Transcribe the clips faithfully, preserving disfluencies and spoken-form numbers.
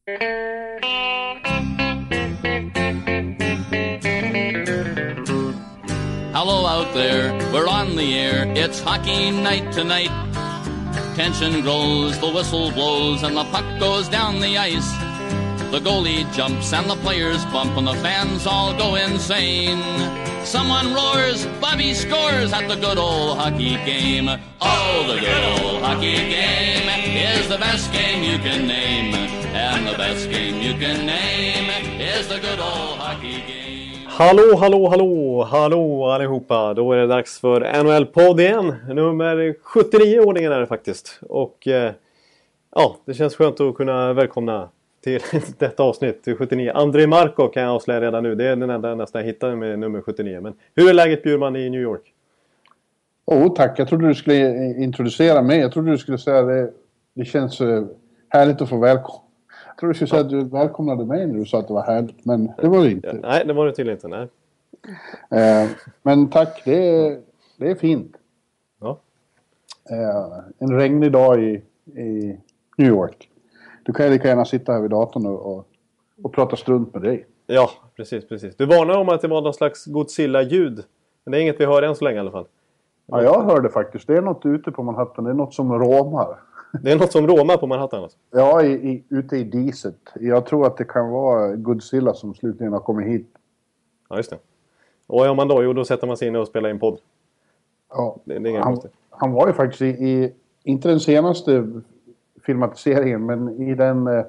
Hello out there, we're on the air, it's hockey night tonight. Tension grows, the whistle blows, and the puck goes down the ice. The goalie jumps and the players bump and the fans all go insane. Someone roars, Bobby scores at the good old hockey game. Oh, the good old hockey game is the best game you can name. And the best game you can name is the good old hockey game. Hallå, hallå, hallå, hallå allihopa. Då är det dags för N H L-podd igen. Nummer sjuttionio-ordningen är det faktiskt. Och eh, ja, det känns skönt att kunna välkomna till detta avsnitt till sjuttionio. André Marco kan jag avslöja redan nu. Det är den enda nästan jag hittade med nummer sjuttionio. Men hur är läget, Bjurman, i New York? Åh, oh, tack. Jag trodde du skulle introducera mig. Jag trodde du skulle säga det. Det känns härligt att få välkomna. Jag trodde du skulle säga att du välkomnade mig när du sa att det var härligt. Men det var det inte. Ja, nej, det var det tydligen inte. Nej. Eh, men tack, det är, det är fint. Ja. Eh, en regnig dag i, i New York. Du kan ju lika gärna sitta här vid datorn och, och, och prata strunt med dig. Ja, precis, precis. Du varnar om att det var någon slags Godzilla-ljud. Men det är inget vi hör än så länge i alla fall. Ja, jag hörde faktiskt. Det är något ute på Manhattan. Det är något som råmar. Det är något som råmar på Manhattan alltså? Ja, i, i, ute i diset. Jag tror att det kan vara Godzilla som slutligen har kommit hit. Ja, just det. Och vad gör man då? Jo, då sätter man sig in och spelar in podd. Ja, det, det är han, han var ju faktiskt i, i, inte den senaste filmatiseringen, men i den eh,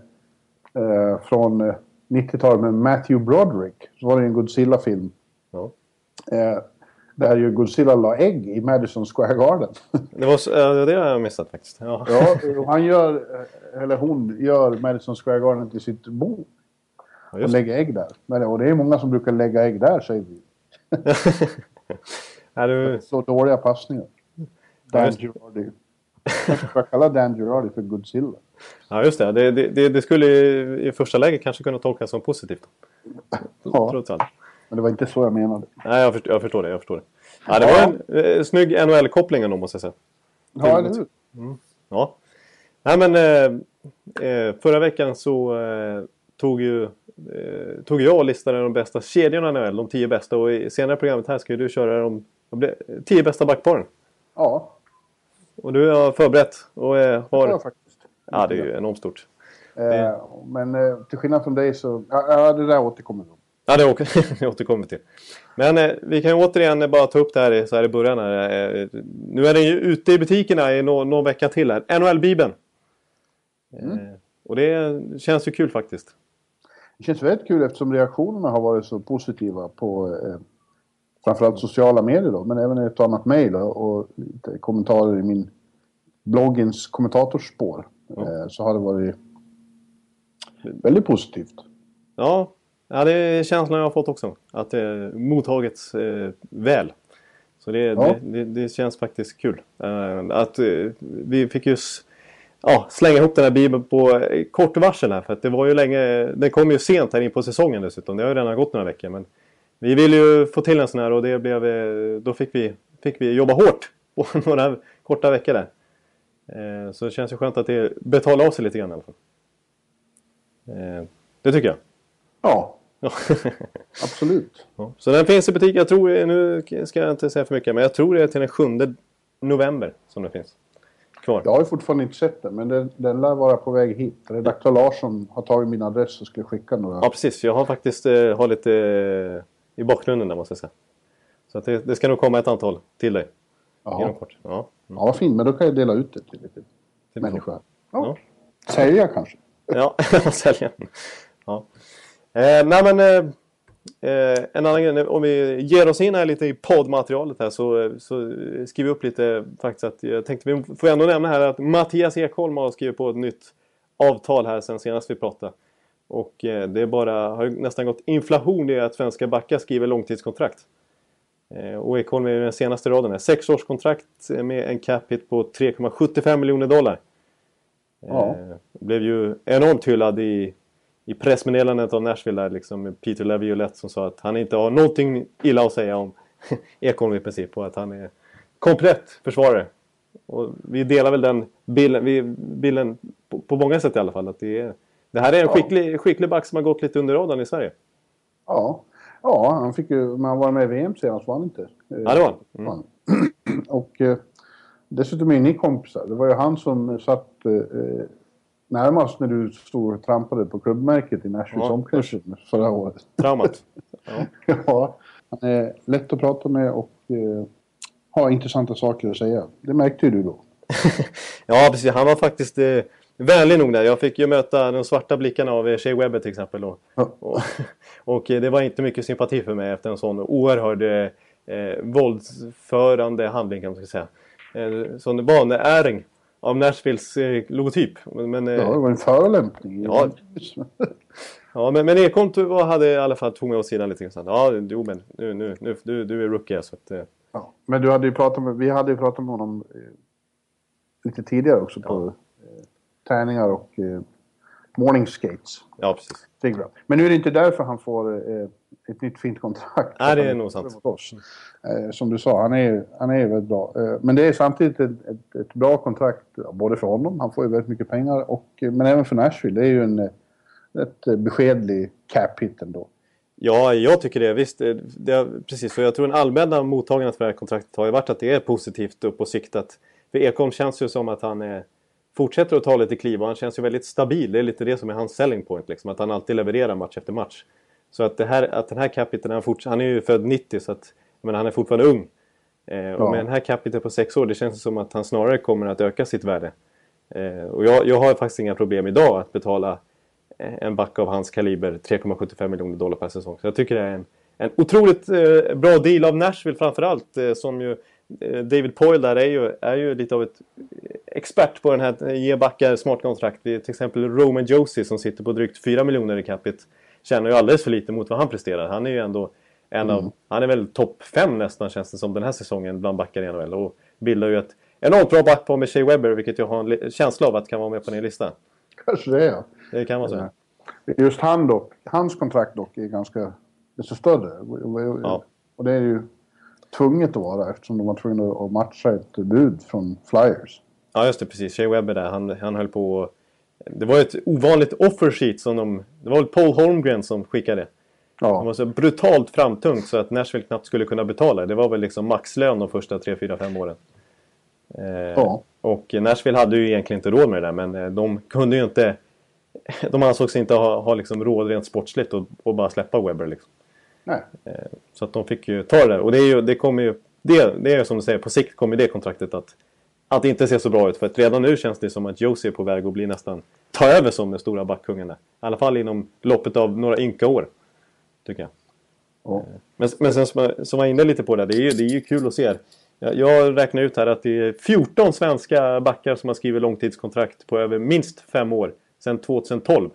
från nittiotalet med Matthew Broderick. Så var det en Godzilla-film. Ja. Eh, där ju Godzilla la ägg i Madison Square Garden. Det var så, äh, det har jag missat faktiskt. Ja. Ja, han gör, eller hon gör Madison Square Garden till sitt bo. Ja, och lägger ägg där. Men, och det är många som brukar lägga ägg där, säger vi. Är du... Så dåliga passningar. Dan Girardi. Jag ska kalla Dan Girardi för Godzilla. Ja, just det. Det, det, det skulle i första läget kanske kunna tolkas som positivt. Ja. Trots allt. Men det var inte så jag menade. Nej, jag förstår, jag förstår det. Jag förstår det. Ja, det var en eh, snygg N H L-koppling ändå, måste jag säga. Ja, eller hur? Mm. Ja. Nej, men eh, förra veckan så eh, tog ju eh, tog jag och listade de bästa kedjorna i N H L, de tio bästa. Och i senare programmet här ska ju du köra de, de tio bästa backparen. Ja. Och du har förberett och eh, har... Ja, faktiskt. Ja, det är ju enormt stort. Eh, det... Men eh, till skillnad från dig så... Ja, det där återkommer vi. Ja, det, åker, det återkommer till. Men eh, vi kan ju återigen bara ta upp det här så här i början. Här. Eh, nu är den ju ute i butikerna i någon, någon vecka till här. N H L-bibeln. Mm. Eh, och det känns ju kul faktiskt. Det känns väldigt kul eftersom reaktionerna har varit så positiva på eh, framförallt sociala medier då. Men även ett annat mejl och lite kommentarer i min bloggens kommentatorspår. Mm. Eh, så har det varit väldigt positivt. Ja. Ja, det är känslan jag har fått också. Att det är mottagits eh, väl. Så det, ja. det, det, det känns faktiskt kul. Uh, att uh, vi fick just ja, slänga ihop den här bibeln på uh, kort varsel här. För att det var ju länge... Den kom ju sent här in på säsongen dessutom. Det har ju redan gått några veckor. Men vi ville ju få till en sån här och det blev... Uh, då fick vi, fick vi jobba hårt på några korta veckor där. Uh, så det känns ju skönt att det betalar av sig lite grann i alla fall. Uh, det tycker jag. Ja. Absolut. Ja. Så den finns i butik, jag tror, nu ska jag inte säga för mycket, men jag tror det är till den sjunde november som det finns kvar. Jag har ju fortfarande inte sett den, men den, den lär vara på väg hit. Redaktör Larsson har tagit min adress och skulle skicka några. Ja, precis. Jag har faktiskt eh, har lite eh, i bakgrunden där, måste jag säga. Så att det, det ska nog komma ett antal till dig. Jaha. Kort. Ja. Mm. Ja, vad fint. Men då kan jag dela ut det till lite till människor. Ja. Ja. Sälja kanske. Ja, sälja. Ja. Eh, nej men eh, en annan grej, om vi ger oss in här lite i poddmaterialet här så, så skriver vi upp lite faktiskt att jag tänkte vi får ändå nämna här att Mattias Ekholm har skrivit på ett nytt avtal här sen senast vi pratade. Och eh, det är bara, har nästan gått inflation i att svenska backar skriver långtidskontrakt. Eh, och Ekholm är den senaste raden här. Sex års kontrakt med en cap hit på tre komma sjuttiofem miljoner dollar. Ja. Eh, blev ju enormt hyllad i I pressmeddelandet av Nashville där liksom Peter Laviolette som sa att han inte har någonting illa att säga om Ekholm i princip. Och att han är komplett försvarare. Och vi delar väl den bilden, vi, bilden på, på många sätt i alla fall. Att det är, Det här är en skicklig, skicklig back som har gått lite under radarn i Sverige. Ja, ja han fick ju, man var med i V M senast var han inte. Ja, det var han. Mm. Och eh, dessutom är ni kompisar. Det var ju han som satt eh, närmast när du stod och trampade på klubbmärket i Nashvilles ja. omklädningsrum förra året. Traumat. Ja. Ja, han är lätt att prata med och eh, har intressanta saker att säga. Det märkte ju du då. Ja, precis. Han var faktiskt eh, vänlig nog där. Jag fick ju möta de svarta blickarna av Shea Weber till exempel. Och, ja. och, och det var inte mycket sympati för mig efter en sån oerhörd eh, våldsförande handling kan man säga. Eh, sån vaneäring av Nashvilles eh, logotyp. Men, eh, ja, det var en förolämpning. Ja, ja men, men Ekholm hade i alla fall tog mig åt sidan lite grann. Ja, jo, men nu, nu, nu, du, du är rookie så att... Eh. Ja, men du hade ju pratat med, vi hade ju pratat med honom eh, lite tidigare också på ja. eh, träningar och eh, morning skates. Ja, precis. Men nu är det inte därför han får eh, ett nytt fint kontrakt. Nej, det är nog sant. Eh, som du sa, han är, han är väldigt bra. Eh, men det är samtidigt ett, ett, ett bra kontrakt både för honom, han får ju väldigt mycket pengar, och, men även för Nashville. Det är ju en ett beskedlig cap hit ändå. Ja, jag tycker det. Visst, det, det, precis. För jag tror en allmänna mottagandet för det här kontraktet har ju varit att det är positivt upp på siktat. För Ekholm känns ju som att han är, fortsätter att ta lite kliv och han känns ju väldigt stabil. Det är lite det som är hans selling point. Liksom, att han alltid levererar match efter match. Så att, det här, att den här capiten, han, fort, han är ju född nittio så att men han är fortfarande ung. Eh, ja. Och med den här capiten på sex år, det känns som att han snarare kommer att öka sitt värde. Eh, och jag, jag har faktiskt inga problem idag att betala en back av hans kaliber tre komma sjuttiofem miljoner dollar per säsong. Så jag tycker det är en, en otroligt eh, bra deal av Nashville framförallt. Eh, som ju eh, David Poyle där är ju, är ju lite av ett expert på den här ge backar smart kontrakt. Till exempel Roman Josi som sitter på drygt fyra miljoner i capita tjänar ju alldeles för lite mot vad han presterar. Han är ju ändå en av, mm. han är väl topp fem nästan känns det som den här säsongen bland backar i N H L. Och bildar ju ett enormt bra back på med Shea Weber, vilket jag har en känsla av att kan vara med på den listan. Kanske det, ja. Det kan man säga. Just han dock, hans kontrakt dock är ganska desto större. Ja. Och det är ju tvunget att vara eftersom de var tvungna att matcha ett bud från Flyers. Ja, just det, precis. Shea Weber där, han, han höll på. Det var ett ovanligt offer sheet som de, det var väl Paul Holmgren som skickade. Ja. Det var så brutalt framtungt så att Nashville knappt skulle kunna betala. Det var väl liksom maxlön de första tre, fyra, fem åren. Eh, ja. Och Nashville hade ju egentligen inte råd med det där, men de kunde ju inte, de ansåg sig inte ha, ha liksom råd rent sportsligt och, och bara släppa Weber liksom. Nej. Eh, så att de fick ju ta det där. Och det är ju, det kommer ju, det, det är ju som du säger, på sikt kommer det kontraktet att att det inte ser så bra ut. För att redan nu känns det som att Josie är på väg att bli nästan ta över som den stora backkungen där. I alla fall inom loppet av några ynka år. Tycker jag. Ja. Men, men sen som jag, som jag var inne lite på det, det är ju, det är ju kul att se. Jag, jag räknar ut här att det är fjorton svenska backar som har skrivit långtidskontrakt på över minst fem år. Sedan tjugohundratolv.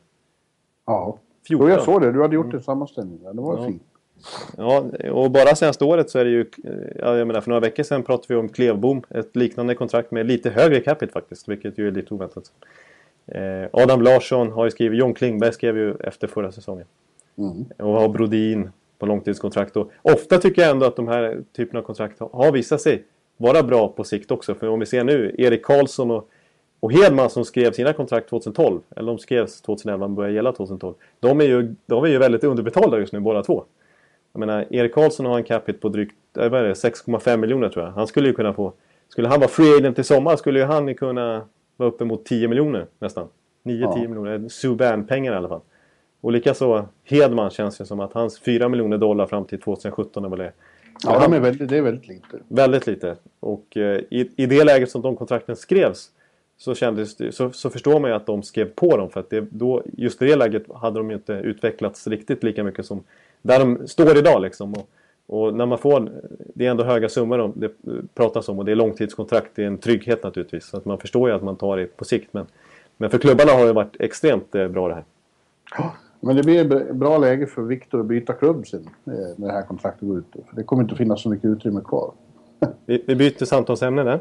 Ja, fjorton. Jag såg det. Du hade gjort en sammanställning där. Det var ja. fint. Ja, och bara senaste året så är det ju, ja, jag menar för några veckor sedan pratade vi om Klevbom, ett liknande kontrakt med lite högre capita faktiskt, vilket ju är lite oväntat. Eh, Adam Larsson har ju skrivit, John Klingberg skrev ju efter förra säsongen. Mm. Och har Brodin på långtidskontrakt. Och ofta tycker jag ändå att de här typerna av kontrakt har visat sig vara bra på sikt också. För om vi ser nu, Erik Karlsson och, och Hedman som skrev sina kontrakt tjugohundratolv, eller de skrevs tjugohundraelva och började gälla tjugohundratolv. De är ju, de är ju väldigt underbetalda just nu båda två. Jag menar, Erik Karlsson har en capita på drygt sex komma fem miljoner tror jag. Han skulle ju kunna få, skulle han vara free agent i sommar skulle ju han kunna vara uppe mot tio miljoner nästan. nio till tio ja. miljoner, Subban-pengar i alla fall. Och likaså Hedman känns ju som att hans fyra miljoner dollar fram till tjugosjutton är väl det. Ja, de är väldigt, det är väldigt lite. Väldigt lite. Och eh, i, i det läget som de kontrakten skrevs så, kändes det, så, så förstår man ju att de skrev på dem. För att det, då, just i det läget hade de ju inte utvecklats riktigt lika mycket som där de står idag liksom. Och, och när man får, det är ändå höga summor de, det pratas om och det är långtidskontrakt, det är en trygghet naturligtvis. Så att man förstår ju att man tar det på sikt. Men, men för klubbarna har det varit extremt eh, bra det här. Ja, men det blir ett bra läge för Victor att byta klubb sen när det här kontraktet går ut. För det kommer inte att finnas så mycket utrymme kvar. Vi, vi byter samtalsämne där.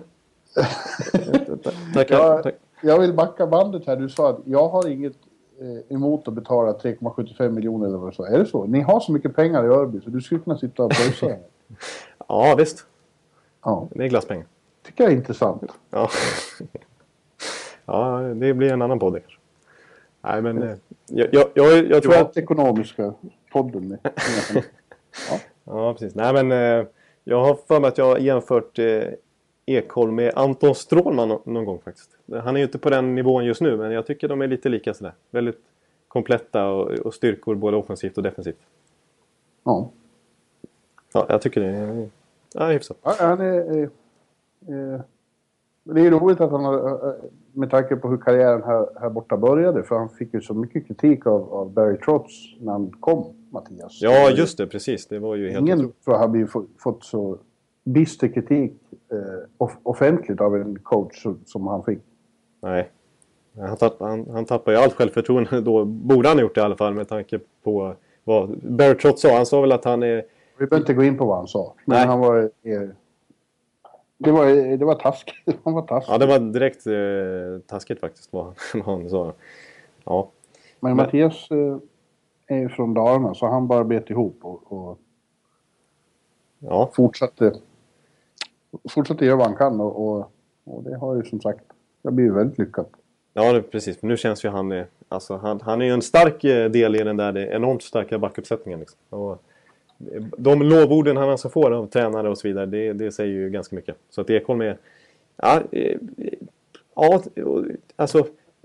Tack, jag, tack. jag vill backa bandet här. Du sa att jag har inget eh, emot att betala tre komma sjuttiofem miljoner eller vad så. Är det så? Ni har så mycket pengar i Örby så du skulle kunna sitta och pröjsa. Ja, visst. Ja. Det är glasspengar. Tycker jag är intressant. Ja. Ja, det blir en annan podd kanske. Nej, men Jag, jag, jag, jag tror att... ekonomiska podden. Med. ja. ja, precis. Nej, men eh, jag har för mig att jag har jämfört eh, Ekholm med Anton Strålman no- någon gång faktiskt. Han är ju inte på den nivån just nu, men jag tycker de är lite lika sådär. Väldigt kompletta och, och styrkor både offensivt och defensivt. Ja. Ja, jag tycker det är... Ja, hyfsat. Ja, han är... Eh, eh, det är roligt att han har, med tanke på hur karriären här, här borta började, för han fick ju så mycket kritik av, av Barry Trotz när han kom, Mattias. Ja, just det, precis. Det var ju helt ingen tror jag har fått, fått så bister kritik eh, off- offentligt av en coach som han fick. Nej. Han, tapp, han, han tappar ju allt självförtroende då. Borde han ha gjort det i alla fall med tanke på vad Barry Trotz sa. Han sa väl att han är... Vi behöver inte gå in på vad han sa. Men Nej. han var... Eh, det var, det var taskigt. Han var taskigt. Ja, det var direkt eh, taskigt faktiskt vad, vad han sa. Ja. Men, Men Mattias eh, är ju från Dalarna, så han bara bet ihop och, och ja. fortsatte, fortsatte göra vad han kan. Och, och, och det har ju som sagt, det blir ju väldigt lyckat. Ja, det, precis. För nu känns ju han... Alltså, han, han är ju en stark del i den där enormt starka backuppsättningen. Liksom. Och de lovorden han alltså får av tränare och så vidare, det, det säger ju ganska mycket. Så att Ekholm är... Ja, ja alltså...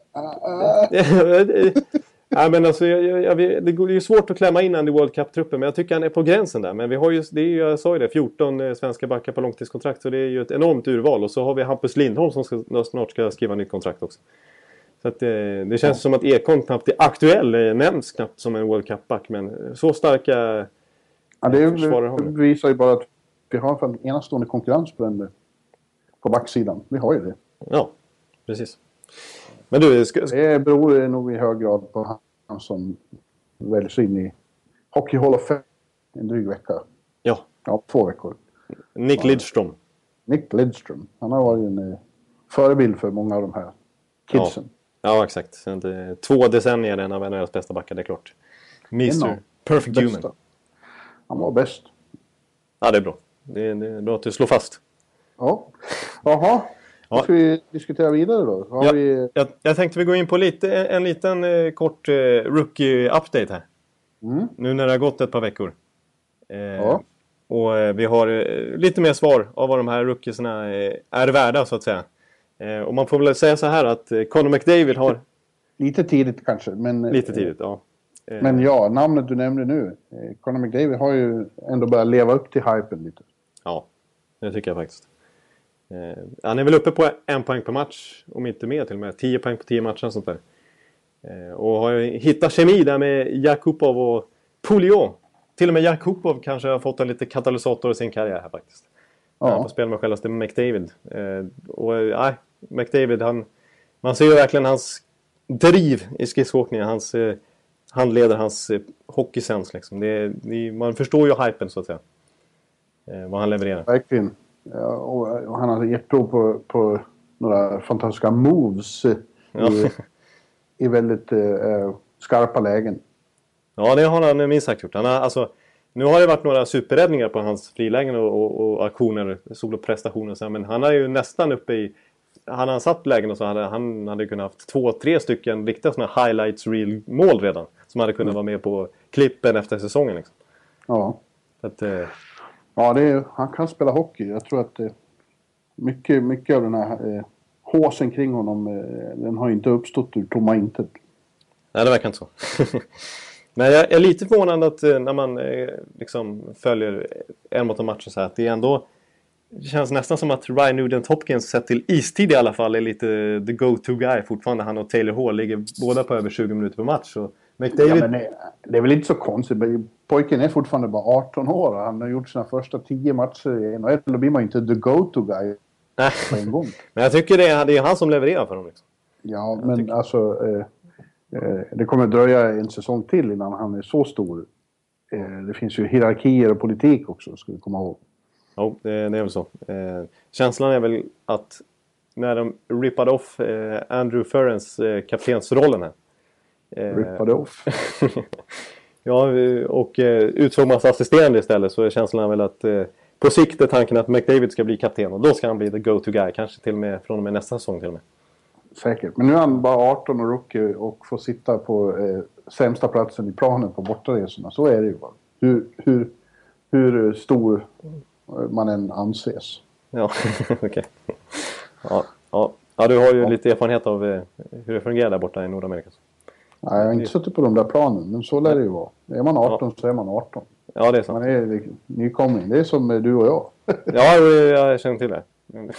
ja, men alltså jag, jag, det är ju svårt att klämma in han i World Cup-truppen, men jag tycker han är på gränsen där. Men vi har ju, det är ju, jag sa ju det, fjorton svenska backar på långtidskontrakt, så det är ju ett enormt urval. Och så har vi Hampus Lindholm som ska, snart ska skriva nytt kontrakt också. Så att, det, det känns ja. som att Ekholm knappt är aktuell, nämns knappt som en World Cup-back, men så starka... Ja, det, det visar ju bara att vi har en enastående konkurrens på, den, på backsidan. Vi har ju det. Ja, precis. Men du, ska, ska... Det beror nog i hög grad på han som väljs in i Hockey Hall of Fame en dryg vecka. Ja. Ja, två veckor. Nick Lidström. Nick Lidström. Han har varit en eh, förebild för många av de här kidsen. Ja, ja exakt. Två decennier en av N H L:s bästa backar, det är klart. mister Perfect bästa. Human. Han var bäst. Ja, det är bra. Det är, det är bra att du slår fast. Ja. Jaha. Då ska vi diskutera vidare då. Har ja, vi... jag, jag tänkte vi gå in på lite, en, en liten eh, kort eh, rookie-update här. Mm. Nu när det har gått ett par veckor. Eh, ja. Och eh, vi har eh, lite mer svar av vad de här rookiesna eh, är värda, så att säga. Eh, och man får väl säga så här att eh, Connor McDavid har... Lite tidigt kanske, men... Lite tidigt, ja. Eh, men ja, namnet du nämnde nu. Eh, Connor McDavid har ju ändå börjat leva upp till hypen lite. Ja, det tycker jag faktiskt. Eh, han är väl uppe på en poäng per match, om inte mer till och med. Tio poäng på tio matcher och sånt där. Eh, och har ju hittat kemi där med Jakubov och Pouliot. Till och med Jakubov kanske har fått en lite katalysator i sin karriär här faktiskt. Ja. Han får spela med självaste McDavid. Eh, och nej, eh, McDavid, han, man ser ju verkligen hans driv i skridskoåkningen. Hans, eh, han leder hans eh, hockeysens liksom. Det, det, man förstår ju hypen så att säga. Eh, vad han levererar. Verkligen. Ja, och, och han har gett prov på, på några fantastiska moves i, ja. i väldigt eh, skarpa lägen. Ja, det har han minst sagt gjort. Han har, alltså, nu har det varit några superräddningar på hans frilägen och, och, och aktioner, soloprestationer. Så, men han är ju nästan uppe i... Han har satt lägen och så hade han hade kunnat haft två, tre stycken riktiga såna highlights reel mål redan. Som hade kunnat mm. vara med på klippen efter säsongen. Liksom. Ja. Så att, eh, ja, det är, han kan spela hockey. Jag tror att eh, mycket, mycket av den här eh, håsen kring honom, eh, den har inte uppstått ur tomma intet. Nej, det verkar inte så. Men jag är lite förvånad att eh, när man eh, liksom följer en mot en match så här, att det ändå det känns nästan som att Ryan Nugent-Hopkins sett till istid i alla fall är lite the go-to guy fortfarande. Han och Taylor Hall ligger båda på över tjugo minuter per match. Så McDavid... Ja, men det, det är väl inte så konstigt. Pojken är fortfarande bara arton år. Han har gjort sina första tio matcher i N H L. Då blir man inte the go-to guy på en gång. Men jag tycker det är, det är han som levererar för dem. Liksom. Ja, jag men tycker... alltså... Eh, eh, det kommer dröja en säsong till innan han är så stor. Eh, det finns ju hierarkier och politik också, ska vi komma ihåg. Ja, det, det är väl så. Eh, känslan är väl att när de rippade off eh, Andrew Ferrens eh, kaptensrollen här. Eh, rippade off? ja, och eh, utsåg massa assisterande istället, så är känslan väl att eh, på sikt är tanken att McDavid ska bli kapten och då ska han bli the go-to guy. Kanske till och med från och med nästa säsong till och med. säkert. Men nu är han bara arton och rookie och får sitta på eh, sämsta platsen i planen på bortaresorna. Så är det ju bara. Hur, hur, hur stor man än anses. Ja, okej. Okay. Ja, ja. ja, du har ju ja. lite erfarenhet av eh, hur det fungerar där borta i Nordamerika. Nej, jag har inte suttit på de där planen, men så lär det ju vara. Är man arton ja. så är man arton. Ja, det är sant. Man är nykomling. Det är som du och jag. Ja, jag känner till det.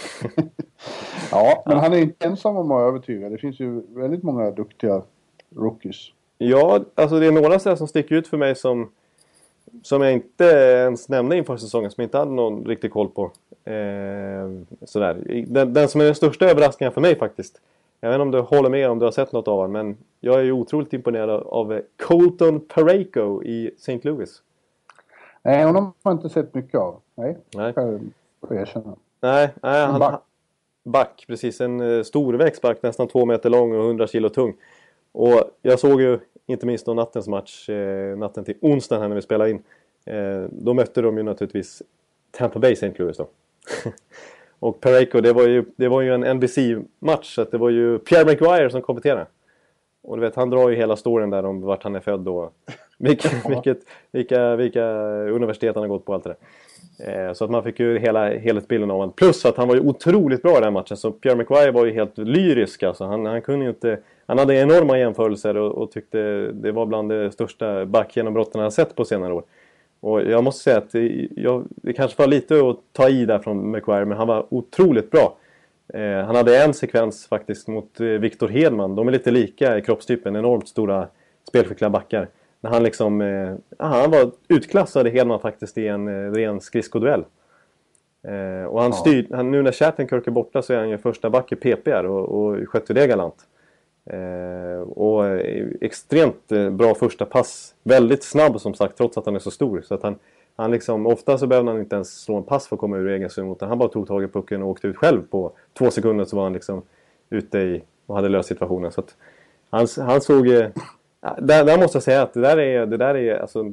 Ja, men han är inte ensam om att övertyga. Det finns ju väldigt många duktiga rookies. Ja, alltså det är några sådär som sticker ut för mig som, som jag inte ens nämnde inför säsongen, som jag inte hade någon riktig koll på. Eh, sådär. Den, den som är den största överraskningen för mig faktiskt. Jag vet inte om du håller med om du har sett något av honom, men jag är ju otroligt imponerad av Colton Parayko i Saint Louis. Nej, honom har jag inte sett mycket av. Nej, Nej. Får jag erkänna. Nej, nej han, back. back, precis. En uh, storväxt back, nästan två meter lång och hundra kilo tung. Och jag såg ju inte minst då nattens match, eh, natten till onsdagen här när vi spelade in. Eh, då mötte de ju naturligtvis Tampa Bay Saint Louis då. Och Parayko, det var ju, det var ju en N B C-match, så att det var ju Pierre Maguire som kommenterade. Och du vet, han drar ju hela storyn där om vart han är född och vilket, vilket, vilka, vilka universitet han har gått på, allt det där. Eh, så att man fick ju hela helhetsbilden av honom. Plus att han var ju otroligt bra i den matchen. Så Pierre Maguire var ju helt lyrisk. Alltså. Han, han kunde ju inte... Han hade enorma jämförelser och, och tyckte det var bland det största backgenombrotten han sett på senare år. Och jag måste säga att det, jag, det kanske var lite att ta i där från Maguire, men han var otroligt bra. Eh, han hade en sekvens faktiskt mot eh, Victor Hedman. De är lite lika i kroppstypen, enormt stora spelskickliga backar. När han liksom, eh, han var utklassad Hedman faktiskt i en eh, ren skridskoduell. Eh, och han ja. styr, han, nu när Shattenkirk är borta så är han ju första back i P P R och, och skötte det galant. Eh, och eh, extremt eh, bra första pass. Väldigt snabb som sagt, trots att han är så stor. Så att han, han liksom, ofta så behövde han inte ens slå en pass för att komma ur egen zon, utan han bara tog tag i pucken och åkte ut själv. På två sekunder så var han liksom ute i och hade löst situationen. Så att han, han såg... Eh, där, där måste jag säga att det där är, det där är alltså,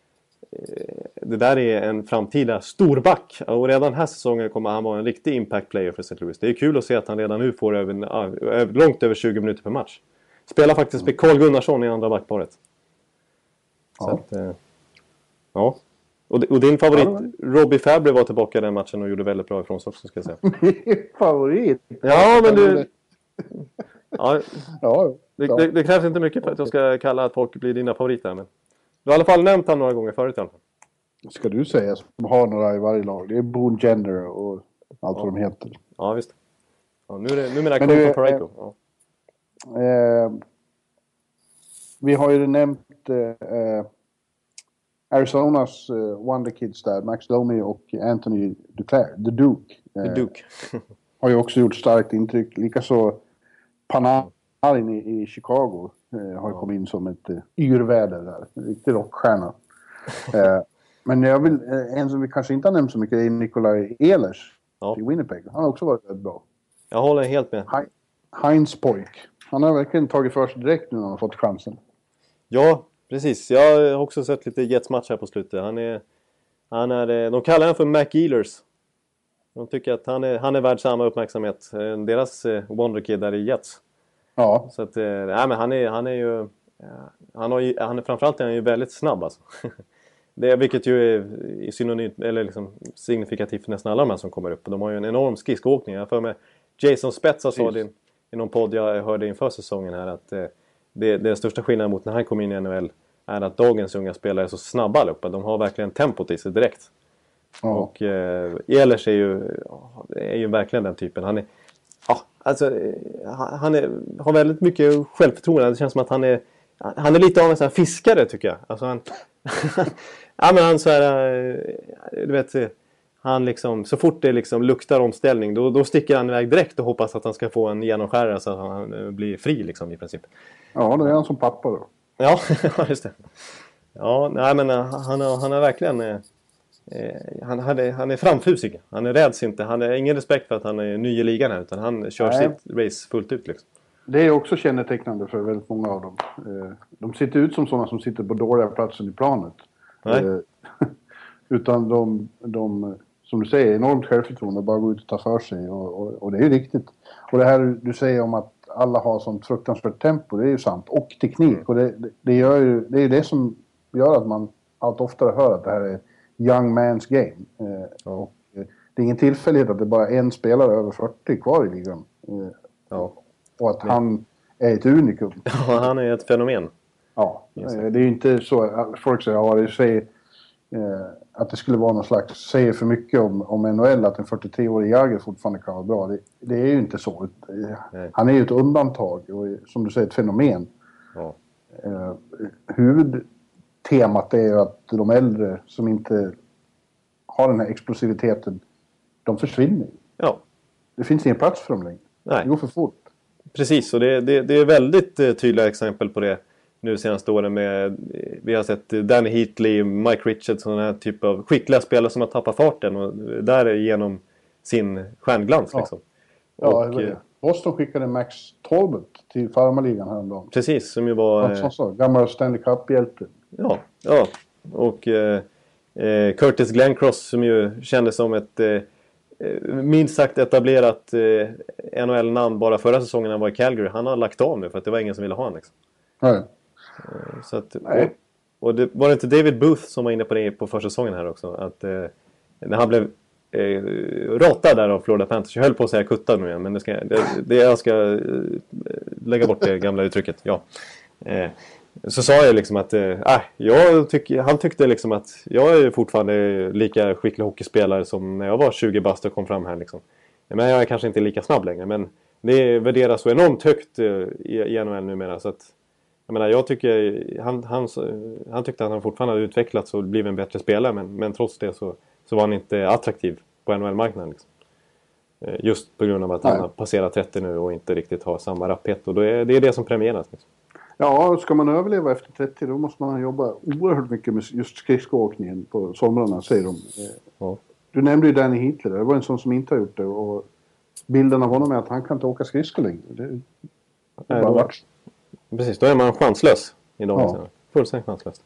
det där är en framtida storback. Och redan den här säsongen kommer han vara en riktig impact player för Saint Louis. Det är kul att se att han redan nu får över, långt över tjugo minuter per match. Spelar faktiskt med Carl Gunnarsson i andra backparet. Ja. Så att, ja. Och, och din favorit, Robbie Fabry, var tillbaka i den matchen och gjorde väldigt bra ifrån sig också, ska jag säga. Min favorit? Ja, men du... Ja, ja, det, det, det krävs inte mycket för att jag ska kalla att folk blir dina favoriter. Men du har i alla fall nämnt han några gånger förut i alla fall. Ska du säga som har några i varje lag. Det är Boone Gender och allt ja. vad de heter. Ja, visst. Ja, nu är det, nu är det Colton Parayko. Ja. Eh, vi har ju nämnt eh, Arizonas eh, Wonder Kids där. Max Domi och Anthony Duclair. The Duke. Eh, The Duke. har ju också gjort starkt intryck. Likaså Panarin i, i Chicago eh, har ja. kommit in som ett eh, yrväder där. En riktig rockstjärna. eh, men jag vill, eh, en som vi kanske inte har nämnt så mycket är Nikolaj Ehlers ja. i Winnipeg. Han har också varit väldigt bra. Jag håller helt med. He- Heinz Pojk. Han har verkligen tagit för sig direkt nu när han har fått chansen. Ja, precis. Jag har också sett lite Jets match här på slutet. Han är, han är, de kallar honom för McEhlers. De tycker att han är, han är värd samma uppmärksamhet. Deras eh, wonderkid där i Jets. Ja. Så att, eh, nej, men han är, han är ju... Han, har ju, han är, framförallt är han ju väldigt snabb alltså. Det, vilket ju är i synonymt, eller liksom signifikativt för nästan alla de här som kommer upp. De har ju en enorm skridskoåkning. Jag för mig Jason Spezza sa det i någon podd jag hörde inför säsongen här att eh, det, det största skillnaden mot när han kom in i N H L är att dagens unga spelare är så snabba allihopa. De har verkligen tempot i sig direkt. Ja. Och eh, Ehlers är ju, är ju verkligen den typen. Han är, ja, alltså, han är, har väldigt mycket självförtroende. Det känns som att han är, han är lite av en sån här fiskare tycker jag. Alltså han, ja men han så här, du vet, han liksom, så fort det liksom luktar omställning då, då sticker han iväg direkt och hoppas att han ska få en genomskärare så att han blir fri liksom i princip. Ja, det är han som pappa då. Ja, just det. Ja, nej men han har, han har verkligen eh, han, han, är, han är framfusig. Han är räds inte. Han har ingen respekt för att han är ny i ligan här utan han kör nej. sitt race fullt ut liksom. Det är också kännetecknande för väldigt många av dem. De sitter ut som sådana som sitter på dåliga platsen i planet. Nej. Utan de, de, som du säger, enormt självförtroende och bara går ut och tar för sig. Och, och, och det är ju riktigt. Och det här du säger om att, alla har sånt fruktansvärt tempo, det är ju sant. Och teknik. Och det, det, det, gör ju, det är ju det som gör att man allt oftare hör att det här är young man's game. Eh, ja. och, eh, det är ingen tillfällighet att det bara är en spelare över fyrtio kvar i ligan. Eh, ja. Och att han är ett unikum. Ja, han är ett fenomen. Ja, eh, det är ju inte så. Folk säger, ja, det säger eh, att det skulle vara någon slags, säger för mycket om, om N H L att en fyrtiotre-årig Jagr fortfarande kan vara bra. Det, det är ju inte så. Nej. Han är ju ett undantag och som du säger ett fenomen. Ja. Eh, huvudtemat är ju att de äldre som inte har den här explosiviteten, de försvinner. Ja. Det finns ingen plats för dem längre. Nej. Det går för fort. Precis, och det, det, det är väldigt eh, tydliga exempel på det nu senaste åren med, vi har sett Danny Heatley, Mike Richards, sådana här typ av skickliga spelare som har tappat farten och där är genom sin stjärnglans ja. liksom. Ja, och, Boston skickade Max Talbot till farmarligan häromdagen. Precis, som ju var... Ja, så, gammal Stanley Cup-hjälte. Ja, ja. Och eh, Curtis Glencross som ju kändes som ett eh, minst sagt etablerat eh, N H L-namn bara förra säsongen han var i Calgary. Han har lagt av nu för att det var ingen som ville ha honom liksom. Nej. Så att, och, och det var det inte David Booth som var inne på det på försäsongen här också. Att eh, när han blev eh, ratad där av Florida Panthers. Jag höll på att säga kuttad nu igen. Men det ska, det, det jag ska eh, lägga bort det gamla uttrycket. Ja. Eh, så sa jag liksom att eh, jag tyck, han tyckte liksom att jag är fortfarande lika skicklig hockeyspelare som när jag var tjugo bast och kom fram här liksom. Men jag är kanske inte lika snabb längre. Men det värderas så enormt högt eh, i, i N H L numera så att jag menar, jag tycker han, han, han tyckte att han fortfarande hade utvecklats och blivit en bättre spelare. Men, men trots det så, så var han inte attraktiv på N H L-marknaden. Liksom. Just på grund av att Nej. han har passerat trettio nu och inte riktigt har samma rapphet. Och då är, det är det som premieras. Liksom. Ja, ska man överleva efter trettio då måste man jobba oerhört mycket med just skridskoåkningen på somrarna, säger de. Ja. Du nämnde ju Danny Heatley. Det var en sån som inte har gjort det. Och bilden av honom är att han kan inte åka skridskor längre. Det, det Nej, bara då, precis, då är man chanslös i dagens ja. Fullständigt chanslös.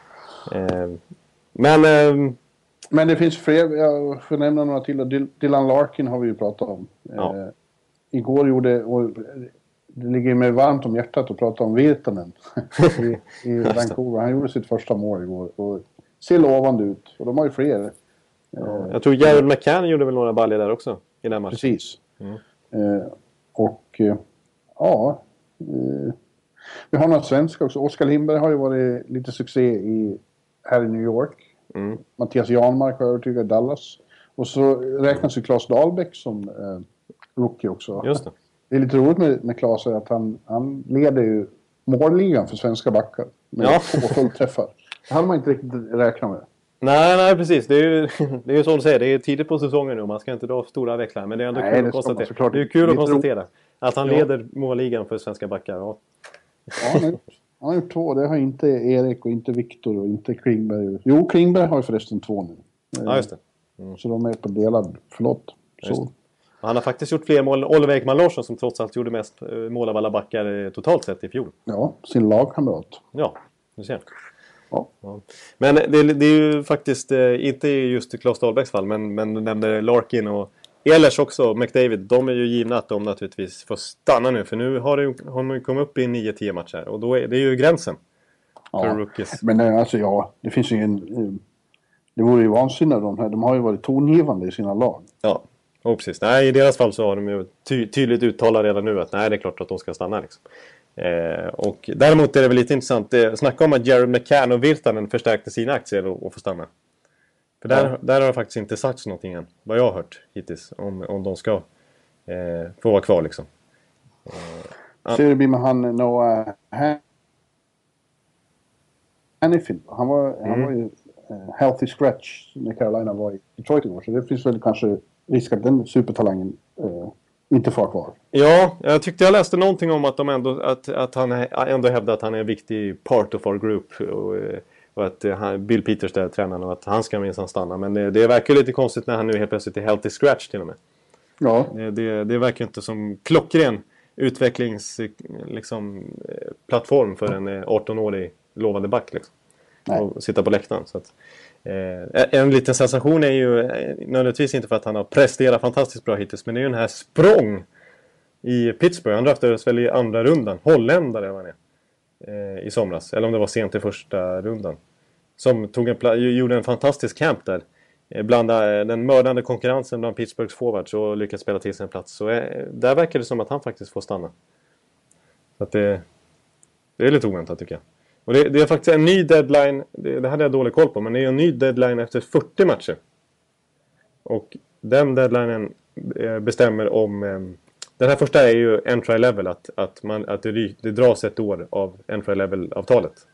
Eh, men... Eh, men det finns fler, jag får nämna några till. Dylan Larkin har vi ju pratat om. Ja. Eh, igår gjorde, och det ligger mig varmt om hjärtat att prata om Virtanen i, i Vancouver. Han gjorde sitt första mål igår och ser lovande ut. Och de har ju fler. Ja, jag tror Jared McCann gjorde väl några baljor där också i den matchen. Precis. Mm. Eh, och eh, ja... Eh, vi har några svenska också. Oskar Lindberg har ju varit lite succé i, här i New York. Mm. Mattias Janmark har övertygat Dallas. Och så räknas ju Claes Dahlbäck som eh, rookie också. Just det. Det är lite roligt med, med Claes att han, han leder ju målligan för svenska backar. Med ja. två fullträffar. Det hade man inte riktigt räknat med. Nej, nej precis. Det är ju, det är ju som du säger. Det är tidigt på säsongen nu. Man ska inte dra stora växlar. Men det är ändå nej, kul att konstatera. Det är kul att konstatera. Ro... Att han ja. leder målligan för svenska backar. Ja. Ja, nej. Han har gjort två. Det har inte Erik och inte Viktor och inte Klingberg. Jo, Klingberg har ju förresten två nu. Ja, just det. Mm. Så de är på delad. Förlåt. Så. Han har faktiskt gjort fler mål. Oliver Ekman Larsson som trots allt gjorde mest mål av alla backar totalt sett i fjol. Ja, sin lagkamrat. Ja, du ser. Ja. Ja. Men det, det är ju faktiskt inte just Claes Dahlbäcks fall. Men, men du nämnde Larkin och Ehlers också, McDavid, de är ju givna att de naturligtvis får stanna nu. För nu har, det, har man ju kommit upp i nio tio matcher. Och då är det är ju gränsen för ja, rookies. Men alltså ja, det finns ju en... Det vore ju vansinnigt de här. De har ju varit tongivande i sina lag. Ja, och precis. Nej, i deras fall så har de ju ty- tydligt uttalat redan nu att nej, det är klart att de ska stanna liksom. Eh, och däremot är det väl lite intressant. Eh, snacka om att Jared McCann och Virtanen förstärkte sina aktier och, och får stanna. För där, ja. där har det faktiskt inte sagts någonting än. Vad jag har hört hittills. Om, om de ska eh, få vara kvar liksom. Eh, Ser det blir med han Noah Hannifin. Han var, mm. han var ju uh, healthy scratch när Carolina var i Detroit igår. Så det finns väl kanske risk att den supertalangen uh, inte får kvar. Ja, jag tyckte jag läste någonting om att, de ändå, att, att han ändå hävdar att han är en viktig part of our group. Och, och att han, Bill Peters där tränaren och att han ska minsann stanna. Men det, det verkar lite konstigt när han nu helt plötsligt är healthy scratch till och med. Ja. Det, det, det verkar inte som klockren utvecklingsplattform liksom, plattform för en arton-årig lovande back liksom. Och sitta på läktaren. Så att, eh, en liten sensation är ju eh, nödvändigtvis inte för att han har presterat fantastiskt bra hittills. Men det är ju den här språng i Pittsburgh. Han draftades väl i andra rundan. Holländare var han eh, i somras. Eller om det var sent i första rundan. Som tog en pla- gjorde en fantastisk camp där. Eh, bland eh, den mördande konkurrensen bland Pittsburghs forwards och lyckades spela till sin plats. Så eh, där verkar det som att han faktiskt får stanna. Så att det, det är lite oväntat tycker jag. Och det, det är faktiskt en ny deadline. Det, det hade jag dålig koll på. Men det är en ny deadline efter fyrtio matcher. Och den deadlinen eh, bestämmer om... Eh, den här första är ju entry level. Att, att, man, att det, det dras ett år av entry level-avtalet.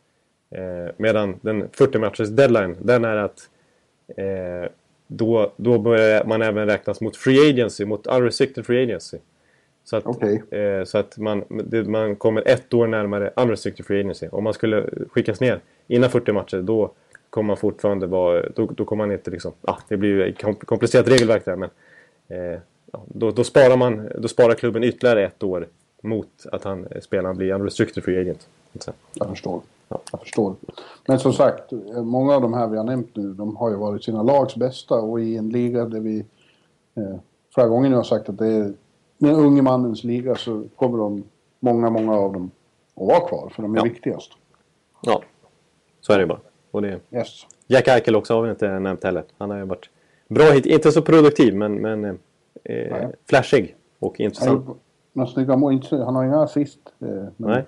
Eh, medan den fyrtio matchers deadline, den är att... Eh, då, då börjar man även räknas mot free agency. Mot unrestricted free agency. Så att, okay. eh, så att man, det, man kommer ett år närmare unrestricted free agency. Om man skulle skickas ner innan fyrtio matcher, då kommer man fortfarande vara... Då, då kommer man inte liksom... Ah, det blir ju ett komplicerat regelverk där, men... Eh, då, då, sparar man, då sparar klubben ytterligare ett år mot att han spelaren blir unrestricted free agent. Jag förstår. Ja. Jag förstår. Men som sagt, många av de här vi har nämnt nu, de har ju varit sina lags bästa. Och i en liga där vi... Eh, förra gången jag har sagt att det är... Den unge mannens liga, så kommer de, många, många av dem att vara kvar. För de är ja. viktigast. Ja, så är det bara. Och det... Yes. Jack Eichel också har vi inte nämnt heller. Han har ju varit bra hit. Inte så produktiv, men, men eh, flashig och intressant. Han, några snygga mål, han har inga assist. Eh, men... Nej.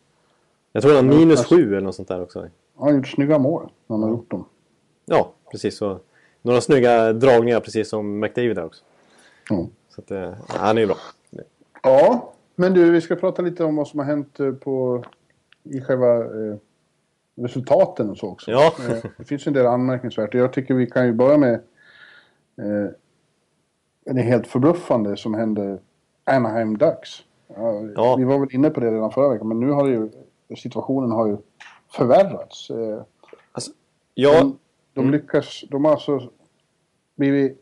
Jag tror han har minus sju eller något sånt där också. Han har gjort snygga mål när han har gjort dem. Ja, precis. Så, några snygga dragningar, precis som McDavid där också. Mm. Så att, eh, han är ju bra. Ja, men du, vi ska prata lite om vad som har hänt på, i själva eh, resultaten och så också. Ja. eh, det finns en del anmärkningsvärt. Jag tycker vi kan ju börja med eh, det helt förbluffande som hände Anaheim Ducks. Ja, ja. Vi var väl inne på det redan förra veckan, men nu har det ju, situationen har ju förvärrats. Eh, alltså, ja. de, de lyckas, de har alltså blivit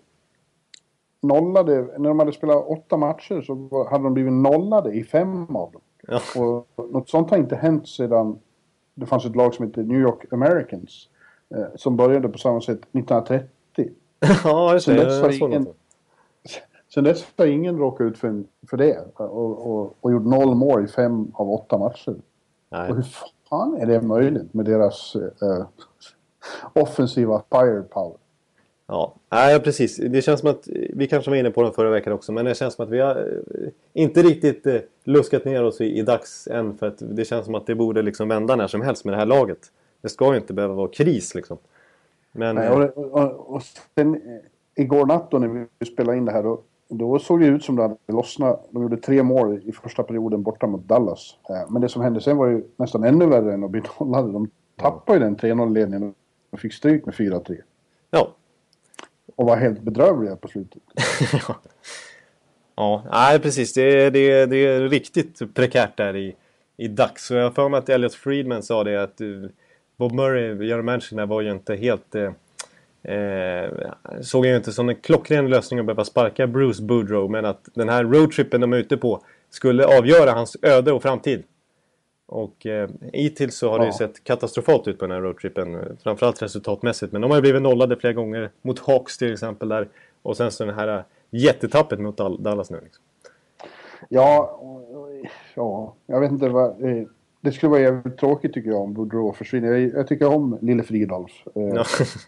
nollade, när de hade spelat åtta matcher så hade de blivit nollade i fem av dem. Ja. Och något sånt har inte hänt sedan det fanns ett lag som heter New York Americans eh, som började på samma sätt nittonhundratrettio. Ja, just det. Sen dess har jag ingen, sen dess har ingen råkat ut för, för det och, och, och gjort noll mål i fem av åtta matcher. Nej. Och hur fan är det möjligt med deras eh, offensiva firepower? Ja, nej, precis. Det känns som att vi kanske var inne på den förra veckan också, men det känns som att vi har inte riktigt eh, luskat ner oss i, i dags än, för att det känns som att det borde liksom vända när som helst med det här laget. Det ska ju inte behöva vara kris liksom. Men, nej, och, och, och sen igår natt då när vi spelade in det här då, då såg det ut som det hade lossnat. De gjorde tre mål i första perioden borta mot Dallas. Men det som hände sen var ju nästan ännu värre än att bli nollade. De tappade ju den tre noll-ledningen och fick stryk med fyra tre. Ja. Och var helt bedrövliga på slutet. ja. ja, nej precis. Det är, det, är, det är riktigt prekärt där i, i dags. Så jag får mig att Elliot Friedman sa det att uh, Bob Murray, General Manager, var ju inte helt... Uh, Eh, såg jag inte som en klockren lösning att behöva sparka Bruce Boudreau, men att den här roadtrippen de är ute på skulle avgöra hans öde och framtid. Och eh, hittills så har ja. det ju sett katastrofalt ut på den här roadtrippen, framförallt resultatmässigt, men de har ju blivit nollade flera gånger mot Hawks till exempel där, och sen så den här jättetappet mot Dallas nu liksom. Ja, ja, jag vet inte vad eh, det skulle vara jävligt tråkigt tycker jag om Boudreau försvinner. Jag, jag tycker om Lille Fridolf. Eh, ja.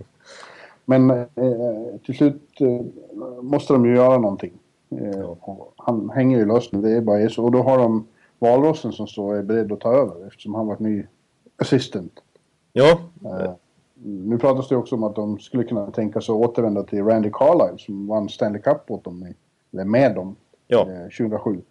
Men eh, till slut eh, måste de ju göra någonting. Eh, ja. och han hänger ju löst nu, det är bara så. Och då har de Valrossen som står är beredd att ta över eftersom han varit ny assistent. Ja. Eh, nu pratas det också om att de skulle kunna tänka sig att återvända till Randy Carlyle som vann Stanley Cup åt dem, eller med dem, ja. eh, tjugohundrasju.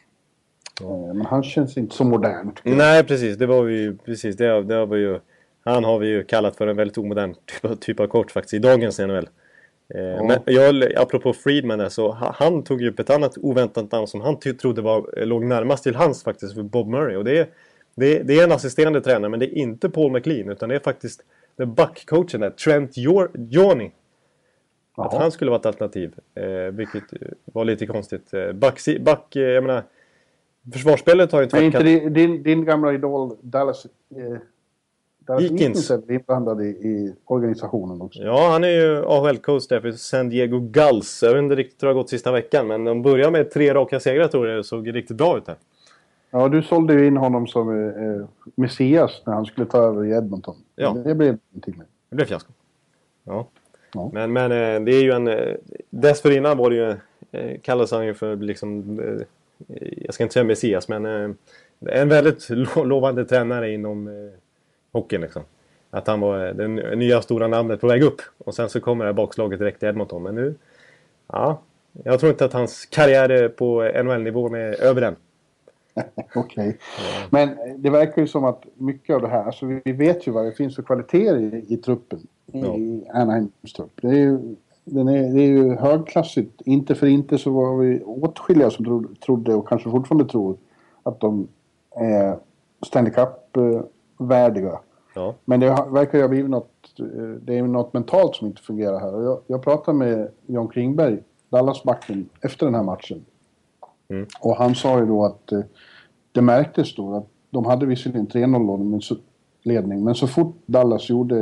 Ja. Men han känns inte så modern. Nej, precis. Det var ju precis det, det var ju han har vi ju kallat för en väldigt omodern typ, typ av coach faktiskt i dagens N H L. Eh, ja. Men jag, apropå Friedman där, så han tog ju upp ett annat oväntat namn som han t- trodde var, låg närmast till hans faktiskt, för Bob Murray. Och det är, det, är, det är en assisterande tränare, men det är inte Paul McLean, utan det är faktiskt den backcoachen där, Trent Jorni. Att han skulle vara ett alternativ, eh, vilket var lite konstigt. Eh, back, back eh, jag menar, försvarsspelet har ju inte... Men inte din, din, din gamla idol Dallas... Eh, Dallas Eakins är inblandad i, i organisationen också. Ja, han är ju A H L-coach där för San Diego Gulls. Jag vet inte riktigt hur det har gått sista veckan, men de börjar med tre raka segrar, tror jag. Det såg riktigt bra ut här. Ja, du sålde ju in honom som eh, Messias när han skulle ta över i Edmonton. Ja. Det blev ingenting med. Det blev fiasko. Ja. Ja. Men, men det är ju en... Dessförinnan var det ju... Kallas han ju för liksom... Jag ska inte säga Messias, men... En väldigt lovande tränare inom hockeyn liksom. Att han var det nya stora namnet på väg upp. Och sen så kommer det här bakslaget direkt i Edmonton. Men nu... Ja... Jag tror inte att hans karriär på N H L-nivån är över den. Okej. Okay. Men det verkar ju som att mycket av det här, alltså vi vet ju vad det finns för kvaliteter i, i truppen, ja. i Anaheims trupp. Det är ju, den är, det är ju högklassigt. Inte för inte så var vi åtskilliga som trodde, trodde och kanske fortfarande tror att de är Stanley Cup-värdiga. Ja. Men det verkar ju ha blivit något, det är något mentalt som inte fungerar här. Jag, jag pratade med John Klingberg, Dallas-backen, efter den här matchen. Mm. Och han sa ju då att eh, det märktes då att de hade visserligen tre noll ledning, men så fort Dallas gjorde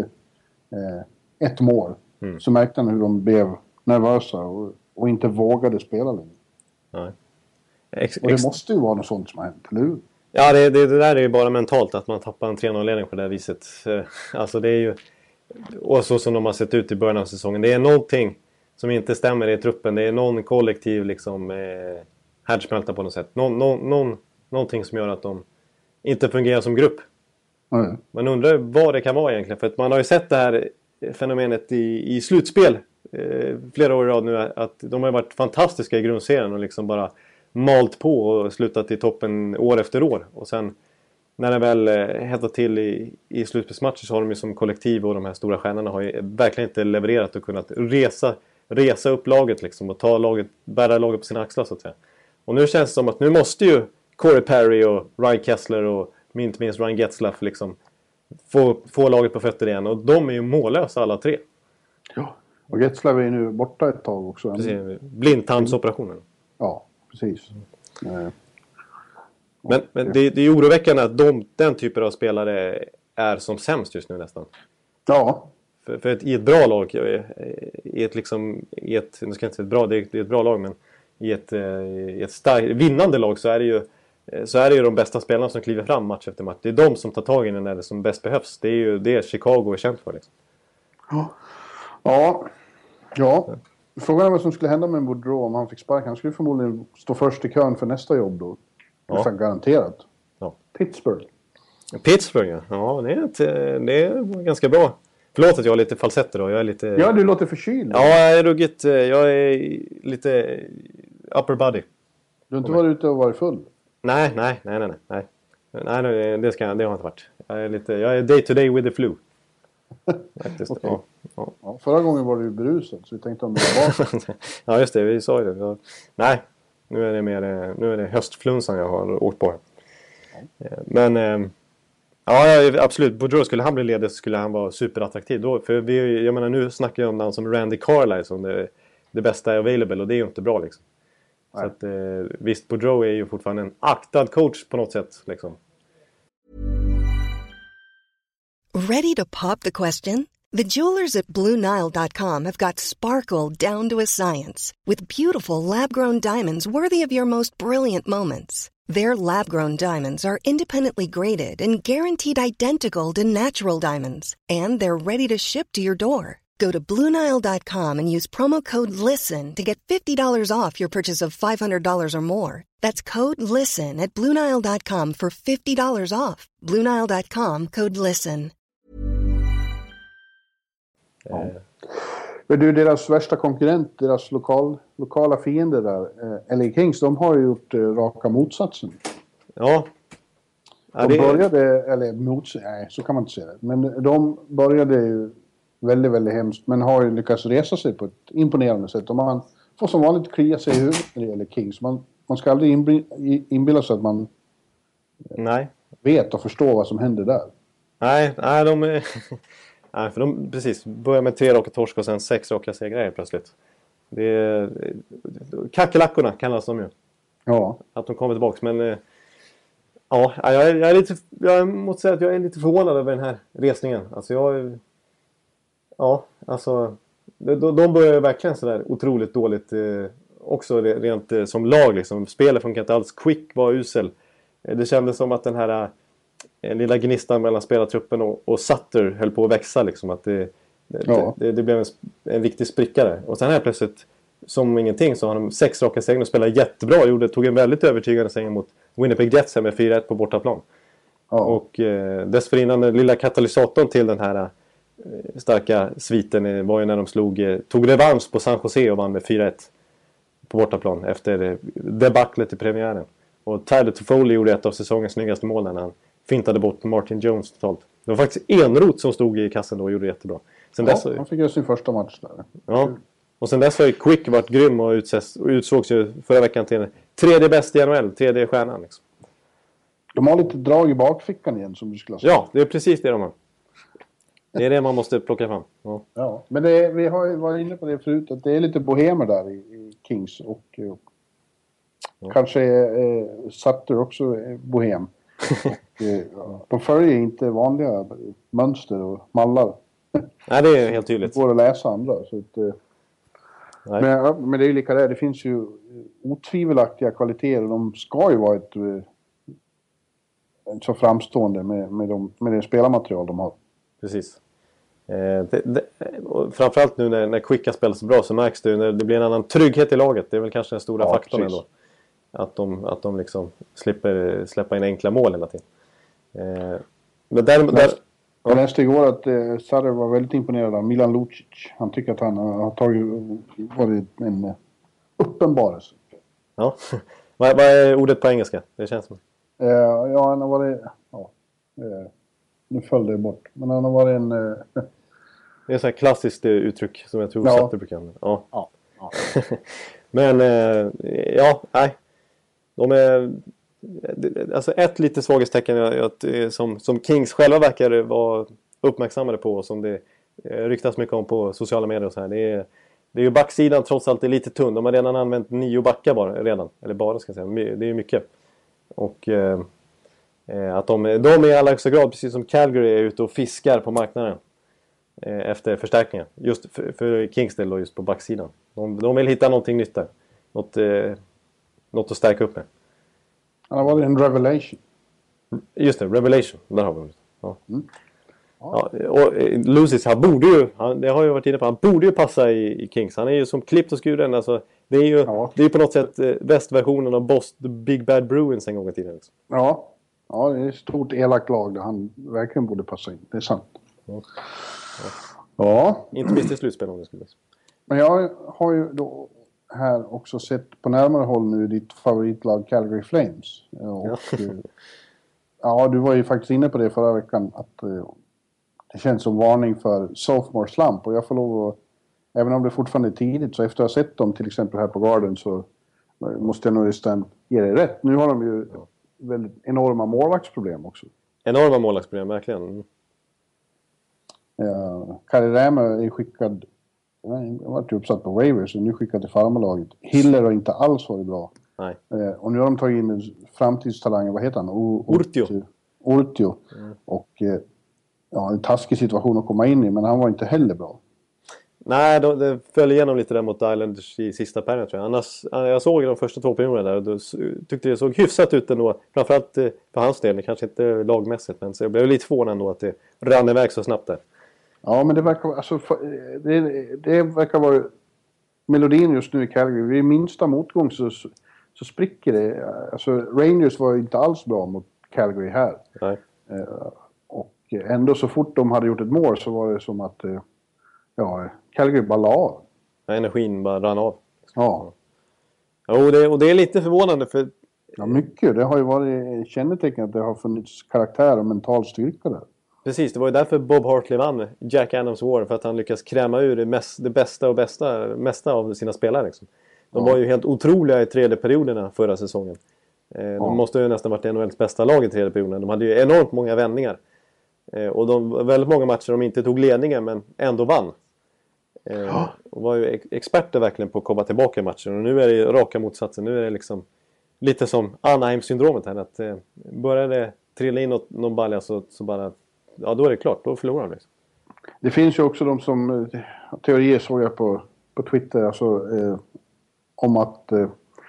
eh, ett mål mm. så märkte han hur de blev nervösa och, och inte vågade spela längre. Nej. Ex- och det måste ju vara något sånt som har hänt, eller hur? Ja, det, det, det där är ju bara mentalt att man tappar en tre noll-ledning på det här viset. Alltså det är ju... Och så som de har sett ut i början av säsongen. Det är någonting som inte stämmer i truppen. Det är någon kollektiv liksom... Eh, härdsmälta på något sätt. Någon, någon, någon, någonting som gör att de inte fungerar som grupp. Mm. Man undrar vad det kan vara egentligen. För att man har ju sett det här fenomenet i, i slutspel eh, flera år i rad nu. Att de har varit fantastiska i grundserien och liksom bara malt på och slutat i toppen år efter år. Och sen när det väl eh, hettar till i, i slutspelsmatcher så har de ju som kollektiv och de här stora stjärnorna har ju verkligen inte levererat och kunnat resa, resa upp laget liksom och ta laget, bära laget på sina axlar så att säga. Och nu känns det som att nu måste ju Corey Perry och Ryan Kessler och inte minst Ryan Getzlaff liksom få, få laget på fötter igen. Och de är ju mållösa alla tre. Ja, och Getzlaff är ju nu borta ett tag också. Precis, blindtarmsoperationen. Ja, precis. Mm. Men, men det, det är ju oroväckande att de, den typen av spelare är som sämst just nu nästan. Ja. För, för ett, i ett bra lag, i ett liksom, i ett, nu ska jag inte säga ett bra, det är, det är ett bra lag, men i ett, i ett stark, vinnande lag så är det ju så är det ju de bästa spelarna som kliver fram match efter match. Det är de som tar tag i den när det som bäst behövs. Det är ju det Chicago är känt för liksom. Ja. Ja. Ja. Frågan är vad som skulle hända med Boudreau om han fick spark. Han skulle förmodligen stå först i kön för nästa jobb då. Ja. Garanterat. Ja. Pittsburgh. Pittsburgh, ja. Ja, det är, ett, det är ganska bra. Förlåt att jag har lite falsetter då. Jag är lite... Ja, du låter förkyld. Ja, jag är ruggigt... Jag är lite upper body. Du har inte varit ute och varit full? Nej, nej, nej, nej, nej. Nej, nej det, ska, det har jag inte varit. Jag är, lite, jag är day to day with the flu. Faktiskt, okay. ja, ja. Ja, förra gången var du berusad så vi tänkte om det var ja, just det. Vi sa ju det. Nej, nu är det mer nu är det höstflunsan jag har åkt på. Ja. Men... Ja, absolut. Boudreau, skulle han bli ledig så skulle han vara superattraktiv då. För vi, jag menar, nu snackar jag om någon som Randy Carlyle som det, det bästa är available och det är ju inte bra liksom. Nej. Så att eh, visst, Boudreau är ju fortfarande en aktad coach på något sätt liksom. Ready to pop the question? The jewelers at Blue Nile dot com have got sparkle down to a science with beautiful lab-grown diamonds worthy of your most brilliant moments. Their lab-grown diamonds are independently graded and guaranteed identical to natural diamonds. And they're ready to ship to your door. Go to Blue Nile dot com and use promo code LISTEN to get fifty dollars off your purchase of five hundred dollars or more. That's code LISTEN at Blue Nile dot com for fifty dollars off. Blue Nile dot com, code LISTEN. Ja. Men du, deras värsta konkurrent, deras lokal, lokala fiender där, eh, L A Kings, de har ju gjort eh, raka motsatsen. Ja. Ja, de började, eller mots, nej så kan man inte säga det. Men de började ju väldigt, väldigt hemskt. Men har ju lyckats resa sig på ett imponerande sätt. Och man får som vanligt klia sig i huvudet när det gäller Kings. Man, man ska aldrig inbilla sig att man nej. vet och förstår vad som händer där. Nej, nej de är... Nej, för de precis börjar med tre raka torsk och sen sex raka segrar plötsligt. Det är kackelackorna kallas de ju. Ja. Att de kommer tillbaka, men Ja, jag är, jag är lite, jag måste säga att jag är lite förvånad över den här resningen. Alltså jag, ja, alltså de, de börjar verkligen sådär otroligt dåligt eh, också rent eh, som lag liksom. Spelet funkar inte alls. Quick var usel. Eh, det kändes som att den här eh, lilla gnistan mellan spelartruppen och, och Sutter höll på att växa liksom. Att det, det, ja. det, det blev en, en riktig spricka där. Och sen här plötsligt, som ingenting, så har de sex raka segrar och spelar jättebra. Gjorde, tog en väldigt övertygande seger mot Winnipeg Jets med fyra ett på bortaplan. Ja. Och eh, dessförinnan den lilla katalysatorn till den här eh, starka sviten var ju när de slog, eh, tog revansch på San Jose och vann med fyra ett på bortaplan efter eh, debaclet i premiären. Och Tyler Toffoli gjorde ett av säsongens snyggaste mål när han fintade bort Martin Jones totalt. Det var faktiskt Enroth som stod i kassen då och gjorde det jättebra. Sen ja, dess, han fick göra sin första match där. Ja. Och sen dess har ju Quick varit grym och utses, och utsågs ju förra veckan till tredje bäst i N H L, tredje stjärnan liksom. De har lite drag i bakfickan igen som du skulle säga. Ja, det är precis det de har. Det är det man måste plocka fram. Ja, ja men det är, vi har ju varit inne på det förut att det är lite bohemer där i, i Kings och, och ja. Kanske eh, Sutter också är bohem. och, eh, de följer inte vanliga mönster och mallar. Nej, det är helt tydligt. Det går att läsa andra. Så att, eh, men, men det är ju lika där. Det finns ju otvivelaktiga kvaliteter. De ska ju vara ett, ett så framstående med, med, de, med det spelarmaterial de har. Precis. Eh, det, det, framförallt nu när, när Quicka spelar så bra så märks det när det blir en annan trygghet i laget. Det är väl kanske den stora ja, faktorn ändå. Att de, att de liksom slipper släppa in enkla mål hela tiden. Eh, men där, där, jag läste igår att eh, Sutter var väldigt imponerad av Milan Lucic. Han tycker att han har tagit, varit en uh, uppenbarelse. Ja, vad, vad är ordet på engelska? Det känns som. Uh, ja, han har varit... Ja, uh, nu föll det bort. Men han har varit en... Uh, det är så här klassiskt uh, uttryck som jag tror ja. Sutter brukar använda. Ja. Ja. Ja. Men, uh, ja, nej. De är... Alltså ett lite svaghetstecken att, som, som Kings själva verkar vara uppmärksammade på och som det ryktas mycket om på sociala medier och så här. Det är, det är ju backsidan trots allt är lite tunn. De har redan använt nio backar bara redan. Eller bara ska jag säga. Det är ju mycket. Och eh, att de, de är i allra högsta grad, precis som Calgary, är ute och fiskar på marknaden eh, efter förstärkningar. Just för, för Kings del då, just på backsidan. De, de vill hitta någonting nytt där. Något, eh, något att stärka upp med. Han har varit en revelation. Just det, revelation. Där har vi det. Ja. Mm. Ja. Ja, och Lucic, han borde ju, han, det har jag varit inne på, han borde ju passa i, i Kings. Han är ju som klippt och skuren. Alltså, det är ju ja. det är på något sätt eh, västversionen av Boss, The Big Bad Bruins en gång i tiden. Liksom. Ja. Ja, det är ett stort elakt lag där han verkligen borde passa in. Det är sant. Ja. Ja. Ja. Inte minst i slutspel om det skulle. Men jag har ju då här också sett på närmare håll nu ditt favoritlag Calgary Flames. Och, ja. ja, du var ju faktiskt inne på det förra veckan att uh, det känns som varning för sophomore slump. Och jag får lov att, även om det fortfarande är tidigt, så efter att ha sett dem till exempel här på Garden så måste jag nog nästan ge dig rätt. Nu har de ju ja. väldigt enorma målvaktsproblem också. Enorma målvaktsproblem, verkligen. Uh, Kari Rämö är skickad. Han var ju uppsatt på waivers och nu skickad till farmalaget. Hiller har inte alls varit bra. Nej. Eh, och nu har de tagit in framtidstalangen, vad heter han? O- Urtio. Urtio. Mm. Och eh, ja, en taskig situation att komma in i, men han var inte heller bra. Nej, då, det föll igenom lite där mot Islanders i sista perioden tror jag. Annars, jag såg de första två perioderna där och då tyckte det såg hyfsat ut ändå. Framförallt för hans del, kanske inte lagmässigt, men så jag blev lite förvånad ändå att det rann iväg så snabbt där. Ja, men det verkar, alltså, det, det verkar vara melodin just nu i Calgary. Vid minsta motgång så, så spricker det. Alltså, Rangers var inte alls bra mot Calgary här. Nej. Uh, och ändå så fort de hade gjort ett mål så var det som att uh, ja, Calgary bara la av. Ja, energin bara rann av. Ja. Ja, och det, och det är lite förvånande för... Ja, mycket. Det har ju varit kännetecken att det har funnits karaktär och mental styrka där. Precis, det var ju därför Bob Hartley vann Jack Adams War. För att han lyckas kräma ur det, mest, det bästa och bästa, mesta av sina spelare. Liksom. De ja. var ju helt otroliga i tredje perioderna förra säsongen. Eh, ja. De måste ju nästan varit N H L:s bästa lag i tredje perioden. De hade ju enormt många vändningar. Eh, och de, väldigt många matcher de inte tog ledningen men ändå vann. Eh, och var ju experter verkligen på att komma tillbaka i matchen. Och nu är det raka motsatsen. Nu är det liksom lite som Anaheim-syndromet här. Att eh, börjar det trilla in något, någon balja så, så bara, ja då är det klart, då förlorar de liksom. Det finns ju också de som, teorier såg jag på, på Twitter, alltså, eh, om att eh,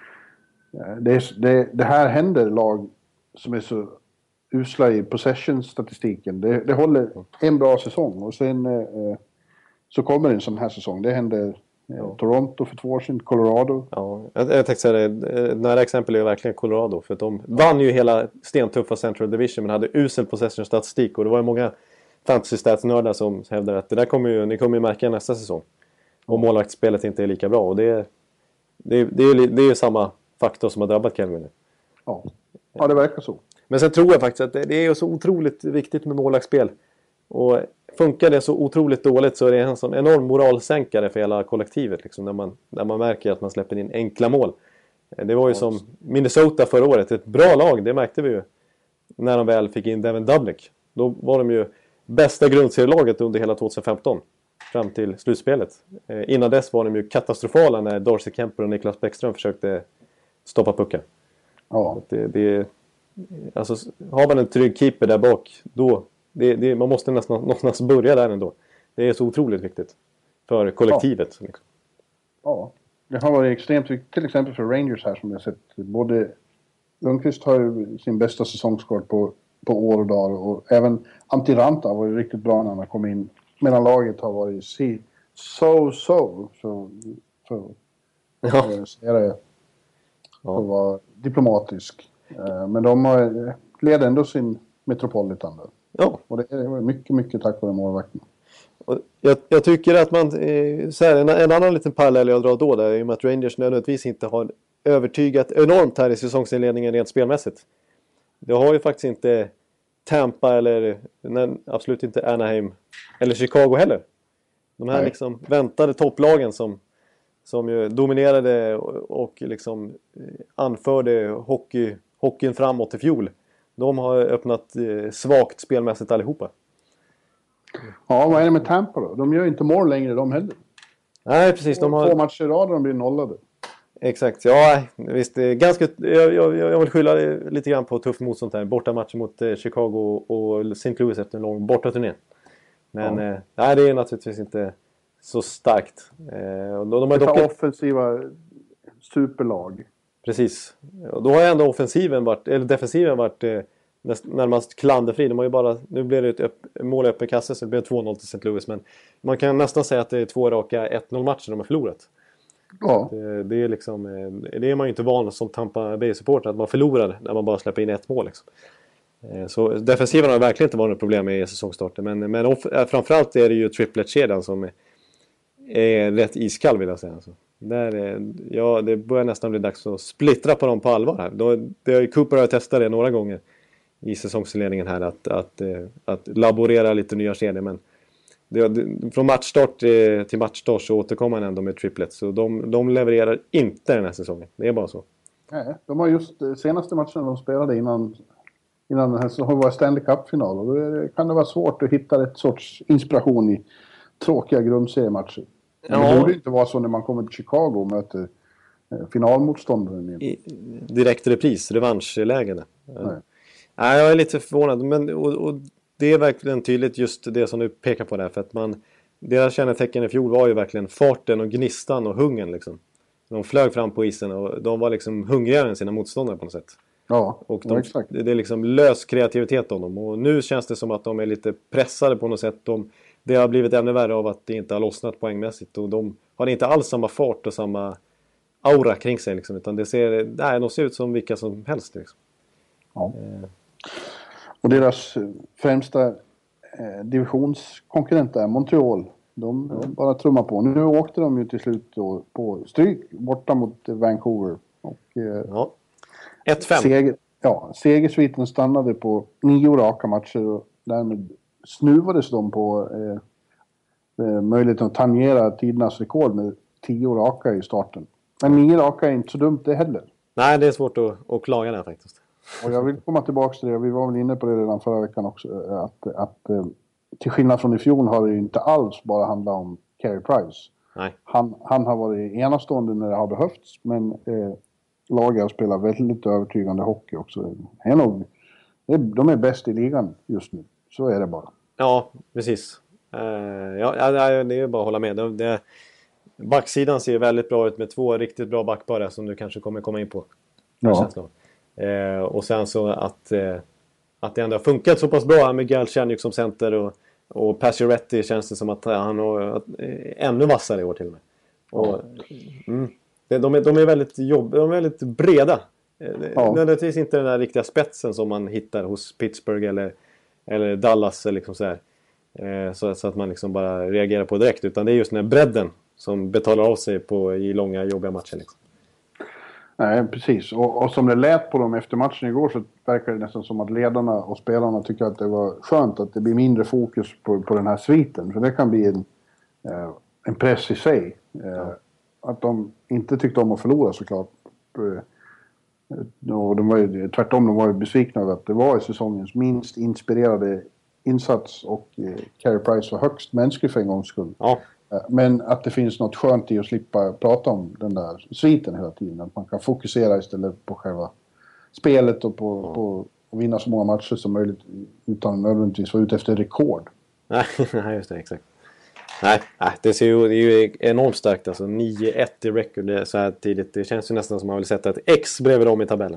det, det, det här händer lag som är så usla i possession-statistiken. Det, det håller en bra säsong och sen eh, så kommer en sån här säsong. Det händer eh, ja. Toronto för två år sedan, Colorado. Ja, jag, jag tänkte säga det. Nära exempel är ju verkligen Colorado. För att de vann ju hela stentuffa Central Division men hade usel possession-statistik. Och det var ju många fantasy-stats-nördar som hävdade att det där kommer ju, ni kommer ju märka nästa säsong. Och målvaktsspelet inte är lika bra. Och det, det, det, är, det är ju samma faktor som har drabbat Calgary. Ja. ja, det verkar så. Men sen tror jag faktiskt att det är så otroligt viktigt med målvaktsspel. Och funkar det så otroligt dåligt så är det en sån enorm moralsänkare för hela kollektivet. Liksom, när, man, när man märker att man släpper in enkla mål. Det var ju som Minnesota förra året. Ett bra lag, det märkte vi ju. När de väl fick in Devin Dubnyk. Då var de ju bästa grundserielaget under hela tjugohundrafemton. Fram till slutspelet. Eh, innan dess var de ju katastrofala när Darcy Kemper och Niklas Bäckström försökte stoppa pucken. Ja. Det, det, alltså, har man en trygg keeper där bak, då, det, det, man måste nästan någonstans börja där ändå. Det är så otroligt viktigt för kollektivet. Ja, liksom. Ja. Det har varit extremt viktigt, till exempel för Rangers här som jag sett. Både Lundqvist har ju sin bästa säsongskort på, på år och dagar och även Antti Ranta har varit riktigt bra när han kom in. Medan laget har varit si, so, so. Så, för ja. att säga det, för att vara diplomatisk. Men de har, leder ändå sin Metropolitan där. Ja. Och det är mycket, mycket tack vare målvakterna. Jag, jag tycker att man, eh, så här, en, en annan liten parallell jag drar då där är att Rangers nödvändigtvis inte har övertygat enormt här i säsongsinledningen rent spelmässigt. Det har ju faktiskt inte Tampa eller nej, absolut inte Anaheim eller Chicago heller. De här liksom väntade topplagen som, som ju dominerade och, och liksom anförde hockey, hockeyn framåt i fjol. De har öppnat eh, svagt spelmässigt allihopa. Ja, vad är det med Tampa då? De gör inte mål längre de heller. Nej, precis. De har... Två matcher i rad och de blir nollade. Exakt, ja visst. Det är ganska, jag, jag, jag vill skylla lite grann på tuff motstånd här. Borta matcher mot eh, Chicago och Saint Louis efter en lång borta turné. Men ja. eh, nej, det är naturligtvis inte så starkt. Eh, och de, de har det dock är offensiva superlag. Precis. Och då har ju ändå offensiven varit, eller defensiven varit eh, närmast klanderfri. De har ju bara, nu blev det ett upp, mål i öppen kasse så det blev två noll till Saint Louis. Men man kan nästan säga att det är två raka ett noll matcher de har förlorat. Ja. Det, det är liksom, det är man ju inte van som Tampa Bay-supporter att man förlorar när man bara släpper in ett mål liksom. Så defensiven har verkligen inte varit något problem i säsongstarten. Men, men off, framförallt är det ju triplet-kedjan som är, är rätt iskall vill jag säga. Alltså. Där är, ja, det börjar nästan bli dags att splittra på dem på allvar här. Då, det, Cooper har testat det några gånger i säsongsinledningen här att, att, att laborera lite nya kedjor. Men det, det, från matchstart till matchstart så återkommer han ändå med triplet. Så de, de levererar inte den här säsongen. Det är bara så. Nej, de har just senaste matchen de spelade innan, innan den här säsongen var Stanley Cup-final. Och då kan det vara svårt att hitta ett sorts inspiration i tråkiga grundseriematcher. Ja. Det borde inte vara så när man kommer till Chicago och möter finalmotståndaren. I, direkt repris, revanschlägen. Nej. Nej, jag är lite förvånad. Men, och, och det är verkligen tydligt just det som du pekar på där. För att man, deras kännetecken i fjol var ju verkligen farten och gnistan och hungern. Liksom. De flög fram på isen och de var liksom hungrigare än sina motståndare på något sätt. Ja, och de, ja exakt. Det är liksom lös kreativitet av dem. Och nu känns det som att de är lite pressade på något sätt. De, det har blivit ännu värre av att det inte har lossnat poängmässigt. Och de har inte alls samma fart och samma aura kring sig. Liksom, utan det ser, nej, de ser ut som vilka som helst. Liksom. Ja. Eh. Och deras främsta eh, divisionskonkurrent är Montreal. De mm. bara trummar på. Nu åkte de ju till slut då på stryk borta mot Vancouver. Och, eh, ja. ett fem. Seger, ja, segersviten stannade på nio raka matcher och därmed snuvades de på eh, möjligheten att tangera tidernas rekord med tio raka i starten. Men nio raka är inte så dumt det heller. Nej, det är svårt att, att klaga där faktiskt. Och jag vill komma tillbaka till det. Vi var väl inne på det redan förra veckan också. Att, att till skillnad från i fjol har det inte alls bara handlat om Carey Price. Nej. Han, han har varit enastående när det har behövts. Men eh, lagar spelar väldigt övertygande hockey också. Är nog, de är bäst i ligan just nu. Så är det bara. Ja, precis. Uh, ja, ja, det är bara att hålla med. Det, det, backsidan ser väldigt bra ut med två riktigt bra backpar som du kanske kommer komma in på. Ja. Uh, och sen så att, uh, att det ändå har funkat så pass bra med Galchenyuk som center och, och Pacioretty känns det som att han har uh, ännu vassare i år till och med. Och, ja. mm, det, de, är, de är väldigt jobb, de är väldigt breda. Ja. Nödvändigtvis inte den där riktiga spetsen som man hittar hos Pittsburgh eller, eller Dallas liksom så här. Eh, så, så att man liksom bara reagerar på direkt, utan det är just den här bredden som betalar av sig på, i långa jobbiga matcher liksom. Nej, precis. Och, och som det lät på dem efter matchen igår så verkar det nästan som att ledarna och spelarna tycker att det var skönt att det blir mindre fokus på, på den här sviten. För det kan bli en, eh, en press i sig. Eh, ja. Att de inte tyckte om att förlora såklart. Och de var ju, tvärtom, de var ju besvikna över att det var i säsongens minst inspirerade insats och eh, Carey Price var högst mänsklig för en gångs skull. Ja. Men att det finns något skönt i att slippa prata om den där sviten hela tiden. Att man kan fokusera istället på själva spelet och på, ja. på att vinna så många matcher som möjligt utan nödvändigtvis vara ute efter rekord. Nej, just det, exakt. Nej, det, ser ju, det är ju enormt starkt. Alltså nio ett i record så här tidigt. Det känns ju nästan som man vill sätta ett X bredvid dem i tabellen.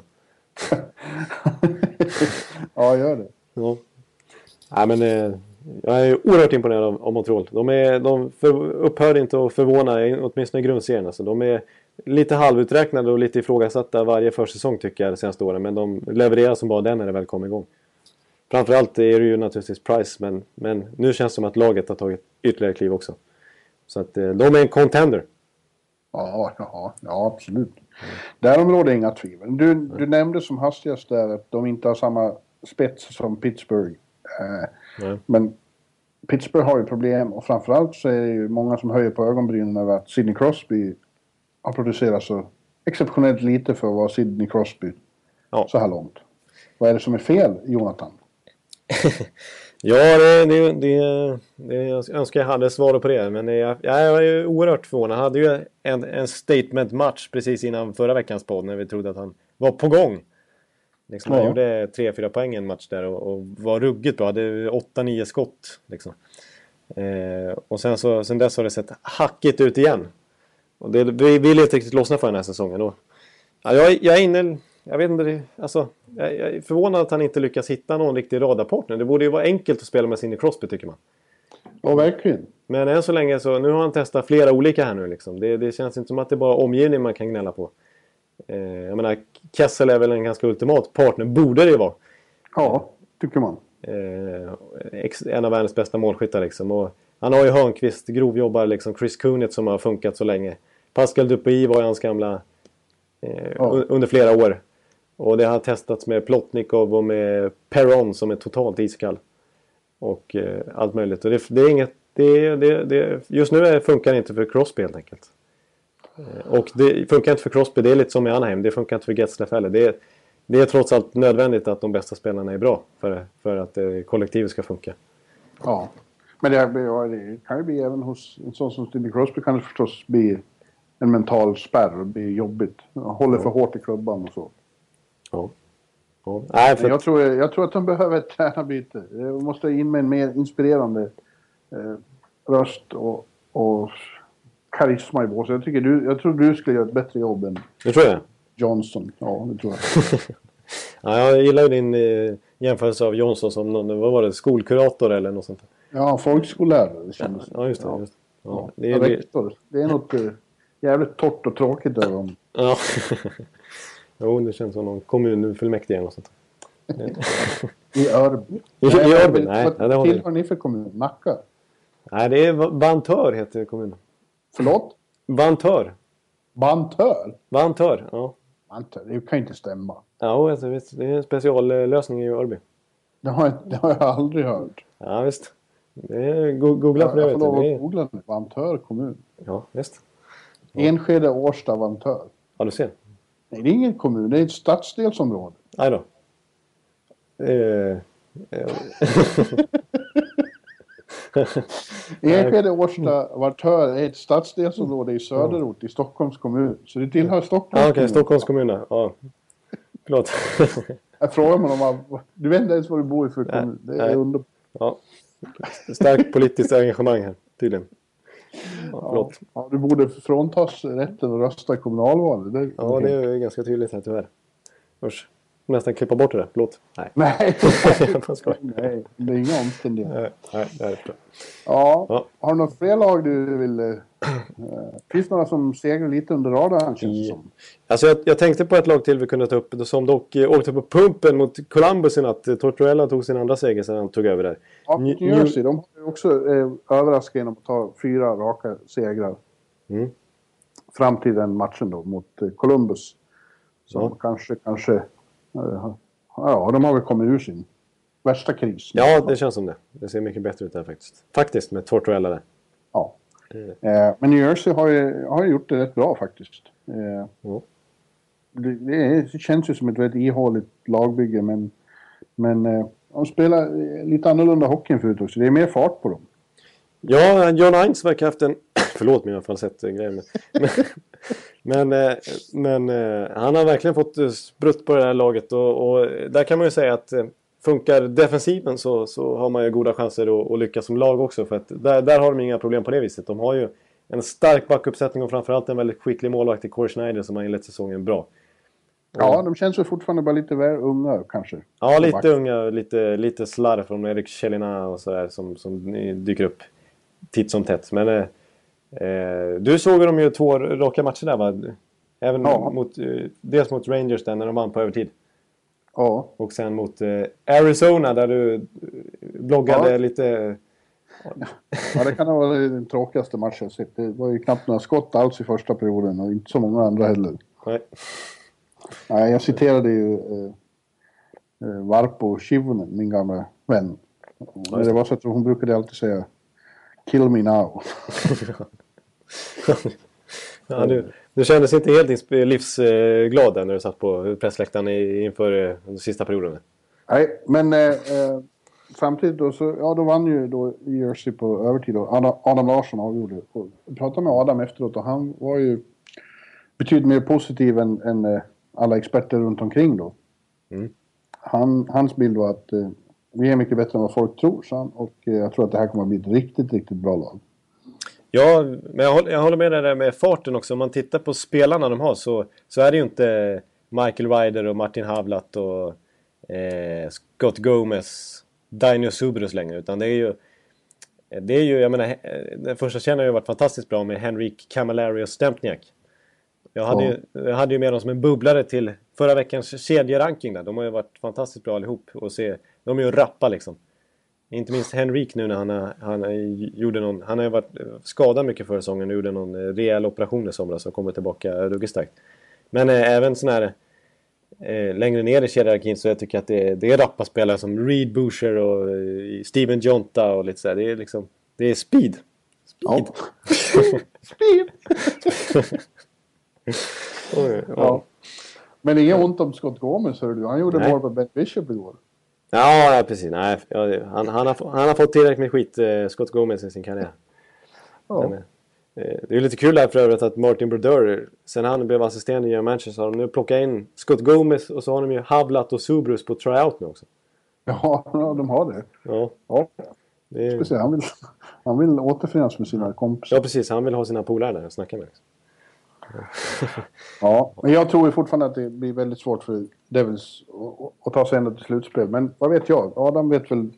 Ja, gör det. Ja. Nej, men eh, jag är oerhört imponerad av, av Montreal. De, är, de för, upphör inte att förvåna, åtminstone i grundserien. Alltså, de är lite halvuträknade och lite ifrågasatta varje försäsong tycker jag de senaste åren. Men de levererar som bara den när det väl kommer igång. Framförallt är det ju naturligtvis Price, men, men nu känns det som att laget har tagit ytterligare kliv också. Så att eh, de är en contender. Ja, ja, ja absolut. Mm. Därom råder inga tvivel. Du, du nämnde som hastigast där att de inte har samma spets som Pittsburgh. Eh, men Pittsburgh har ju problem och framförallt så är det ju många som höjer på ögonbrynen över att Sidney Crosby har producerat så exceptionellt lite för att vara Sidney Crosby ja. så här långt. Vad är det som är fel, Jonathan? Ja, det, det, det, det, jag önskar jag hade svar på det. Men jag, jag är oerhört förvånad. Han hade ju en, en statement-match precis innan förra veckans podd när vi trodde att han var på gång. Liksom, ja. Han gjorde tre fyra poäng en match där och, och var ruggigt bra. Hade åtta nio skott. Liksom. Eh, och sen, så, sen dess har det sett hackigt ut igen. Och det, vi vill inte riktigt lossna för den här säsongen. Och, ja, jag, jag är inne... Jag vet inte, alltså, jag är förvånad att han inte lyckas hitta någon riktig radarpartner. Det borde ju vara enkelt att spela med Sidney Crosby tycker man. Ja, verkligen. Men än så länge så, nu har han testat flera olika här nu liksom. Det, det känns inte som att det är bara omgivning man kan gnälla på. Eh, jag menar, Kessel är väl en ganska ultimat partner, borde det ju vara. Ja, tycker man. Eh, en av världens bästa målskyttar liksom. Och han har ju Hörnqvist, grovjobbar liksom, Chris Kunitz som har funkat så länge. Pascal Dupuis var ju hans gamla eh, ja. under flera år. Och det har testats med Plotnikov och med Perron som är totalt iskall. Och eh, allt möjligt. Och det, det är inget, det, det, det, just nu funkar det inte för Crosby helt enkelt. Eh, och det funkar inte för Crosby, det är lite som i Anaheim. Det funkar inte för Getzlaff heller. Det är, det är trots allt nödvändigt att de bästa spelarna är bra. För, för att eh, kollektivet ska funka. Ja, men det, det kan ju bli även hos en sån som Sidney Crosby kan det förstås bli en mental spärr och bli jobbigt. Håller för hårt i klubban och så. Ja. Ja. Nej, för... jag, tror, jag tror att de behöver ett tränarbyte. De måste in med en mer inspirerande eh, röst och, och karisma i båset. Jag, tycker du, jag tror du skulle göra ett bättre jobb än det tror jag. Johnson. Ja, det tror jag. Ja, jag gillar ju din eh, jämförelse av Johnson som någon, vad var det, skolkurator eller något sånt. Ja, folkskollärare. Det kändes. Ja, just det. Just det. Ja, ja. Det, är, det... det är något eh, jävligt torrt och tråkigt över dem. Ja. Jo, det känns som någon kommunfullmäktige eller något sånt. I Örby? I, nej, i Örby, nej. Vad nej, tillhör ni för kommun? Nacka? Nej, det är Vantör heter kommunen. Förlåt? Vantör. Vantör? Vantör, ja. Vantör, det kan inte stämma. Ja, alltså, visst, det är en speciallösning i Örby. Det har, jag, det har jag aldrig hört. Ja, visst. Det är, googla på det. Jag får lov att är... googla nu. Vantör kommun. Ja, visst. Ja. Enskede, Årsta, Vantör. Ja, du ser. Nej, det är ingen kommun. Det är ett stadsdelsområde. Nej då. Eh, eh. Enskede Årsta Vartör är ett stadsdelsområde i söderort i Stockholms kommun. Så det tillhör Stockholms ah, kommun. Okej, okay, Stockholms kommun. Ja. Förlåt. Jag frågar mig om man, du vet inte ens var du bor i för kommun. Det är under... Ja. Starkt politiskt engagemang här, tydligen. Ja, ja, ja, du borde fråntas rätten att rösta i kommunalvalet. Det, ja, det är ganska tydligt här tyvärr. Usch. Nästan klippa bort det där. Förlåt. Nej. Nej. Nej, det är inga omständigheter. Nej, det är det. Ja. ja. Har du några fler lag du vill... Äh, finns några som segrar lite under radarn, känns det som? Alltså jag, jag tänkte på ett lag till vi kunde ta upp. Som dock eh, åkte på pumpen mot Columbus i natt. Tortorella tog sin andra seger sedan han tog över där. Ja, New Jersey. De har också eh, överraskat genom att ta fyra raka segrar. Mm. Fram till den matchen då mot eh, Columbus. Som ja. kanske, kanske... Ja, de har väl kommit ur sin värsta kris. Ja, det känns som det. Det ser mycket bättre ut där faktiskt. Faktiskt med Tortorella där. Ja. Mm. Eh, men New Jersey har ju, har ju gjort det rätt bra faktiskt. Eh, mm. det, det, är, det känns ju som ett väldigt ihåligt lagbygge. Men, men eh, de spelar lite annorlunda hockey än förut också. Det är mer fart på dem. Ja, John Hines verkar haft en... Förlåt mig, jag har i alla fall sett grejen. Men, men, men han har verkligen fått sprutt på det här laget. Och, och där kan man ju säga att funkar defensiven så, så har man ju goda chanser att, att lyckas som lag också. För att där, där har de inga problem på det viset. De har ju en stark backuppsättning och framförallt en väldigt skicklig målvakt i Corey Schneider som har inlett säsongen bra. Ja, de känns ju fortfarande bara lite väl unga kanske. Ja, lite unga, lite, lite slarv från Erik Kjellina och sådär som, som dyker upp titt som tätt. Men eh, du såg dem ju två raka matcher där, va? Även ja. mot, eh, dels mot Rangers där när de vann på övertid. Ja. Och sen mot eh, Arizona där du bloggade ja. lite... Ja, det kan ha varit den tråkigaste matchen jag sett. Det var ju knappt några skott alls i första perioden och inte så många andra heller. Nej. Nej, jag citerade ju eh, eh, Varpo Chivonen, min gamla vän. Ja, det var så att hon brukade alltid säga "Kill me now". Ja, du, du kändes inte helt livsglad där när du satt på pressläktaren inför den sista perioden. Nej, men eh, samtidigt då så, ja då vann ju då Jersey på övertid och Adam, Adam Larsson avgjorde. Och jag pratade med Adam efteråt och han var ju betydligt mer positiv än, än alla experter runt omkring då. Mm. Han, hans bild var att eh, vi är mycket bättre än vad folk tror, så han, och eh, jag tror att det här kommer att bli ett riktigt, riktigt bra lag. Ja, men jag håller, jag håller med dig där med farten också. Om man tittar på spelarna de har så, så är det ju inte Michael Ryder och Martin Havlat och eh, Scott Gomez, Dino Subrus längre, utan det är ju det är ju, jag menar, den första känner har ju varit fantastiskt bra med Henrik Camilleri och Stempniak. Jag hade, ja. ju, jag hade ju med dem som en bubblare till förra veckans kedjeranking där. De har ju varit fantastiskt bra allihop och se, de är ju rappa liksom. Inte minst Henrik nu när han, han gjorde någon, han har ju varit skadad mycket förra säsongen och gjorde någon rejäl operation i somras och kommer tillbaka ruggigt starkt. Men eh, även sån här eh, längre ner i kedjerarkin så jag tycker att det är, det är rappa spelare som Reed Boucher och eh, Steven Jonta och lite så här. Det är liksom, det är speed. Speed. Ja. Speed. Oj, ja. Ja. Men det är inget ont om Scott Gomez, hör du. Han gjorde mål på Ben Bishop igår. Ja, ja precis. Nej, ja, han, han, har, han har fått tillräckligt med skit, eh, Scott Gomez, i sin karriär. Ja. Men, eh, det är lite kul här för övrigt att Martin Brodeur, sen han blev assistent i Manchester, så har de nu plockat in Scott Gomez och så har de ju Havlat och Subrus på tryout nu också. Ja, de har det. Ja. Ja. Det är... Ska se, han, vill, han vill återförenas med sina kompisar. Ja, precis. Han vill ha sina polare där och snacka med. Ja, men jag tror fortfarande att det blir väldigt svårt för Devils att, att ta sig ända till slutspel. Men vad vet jag? Adam vet väl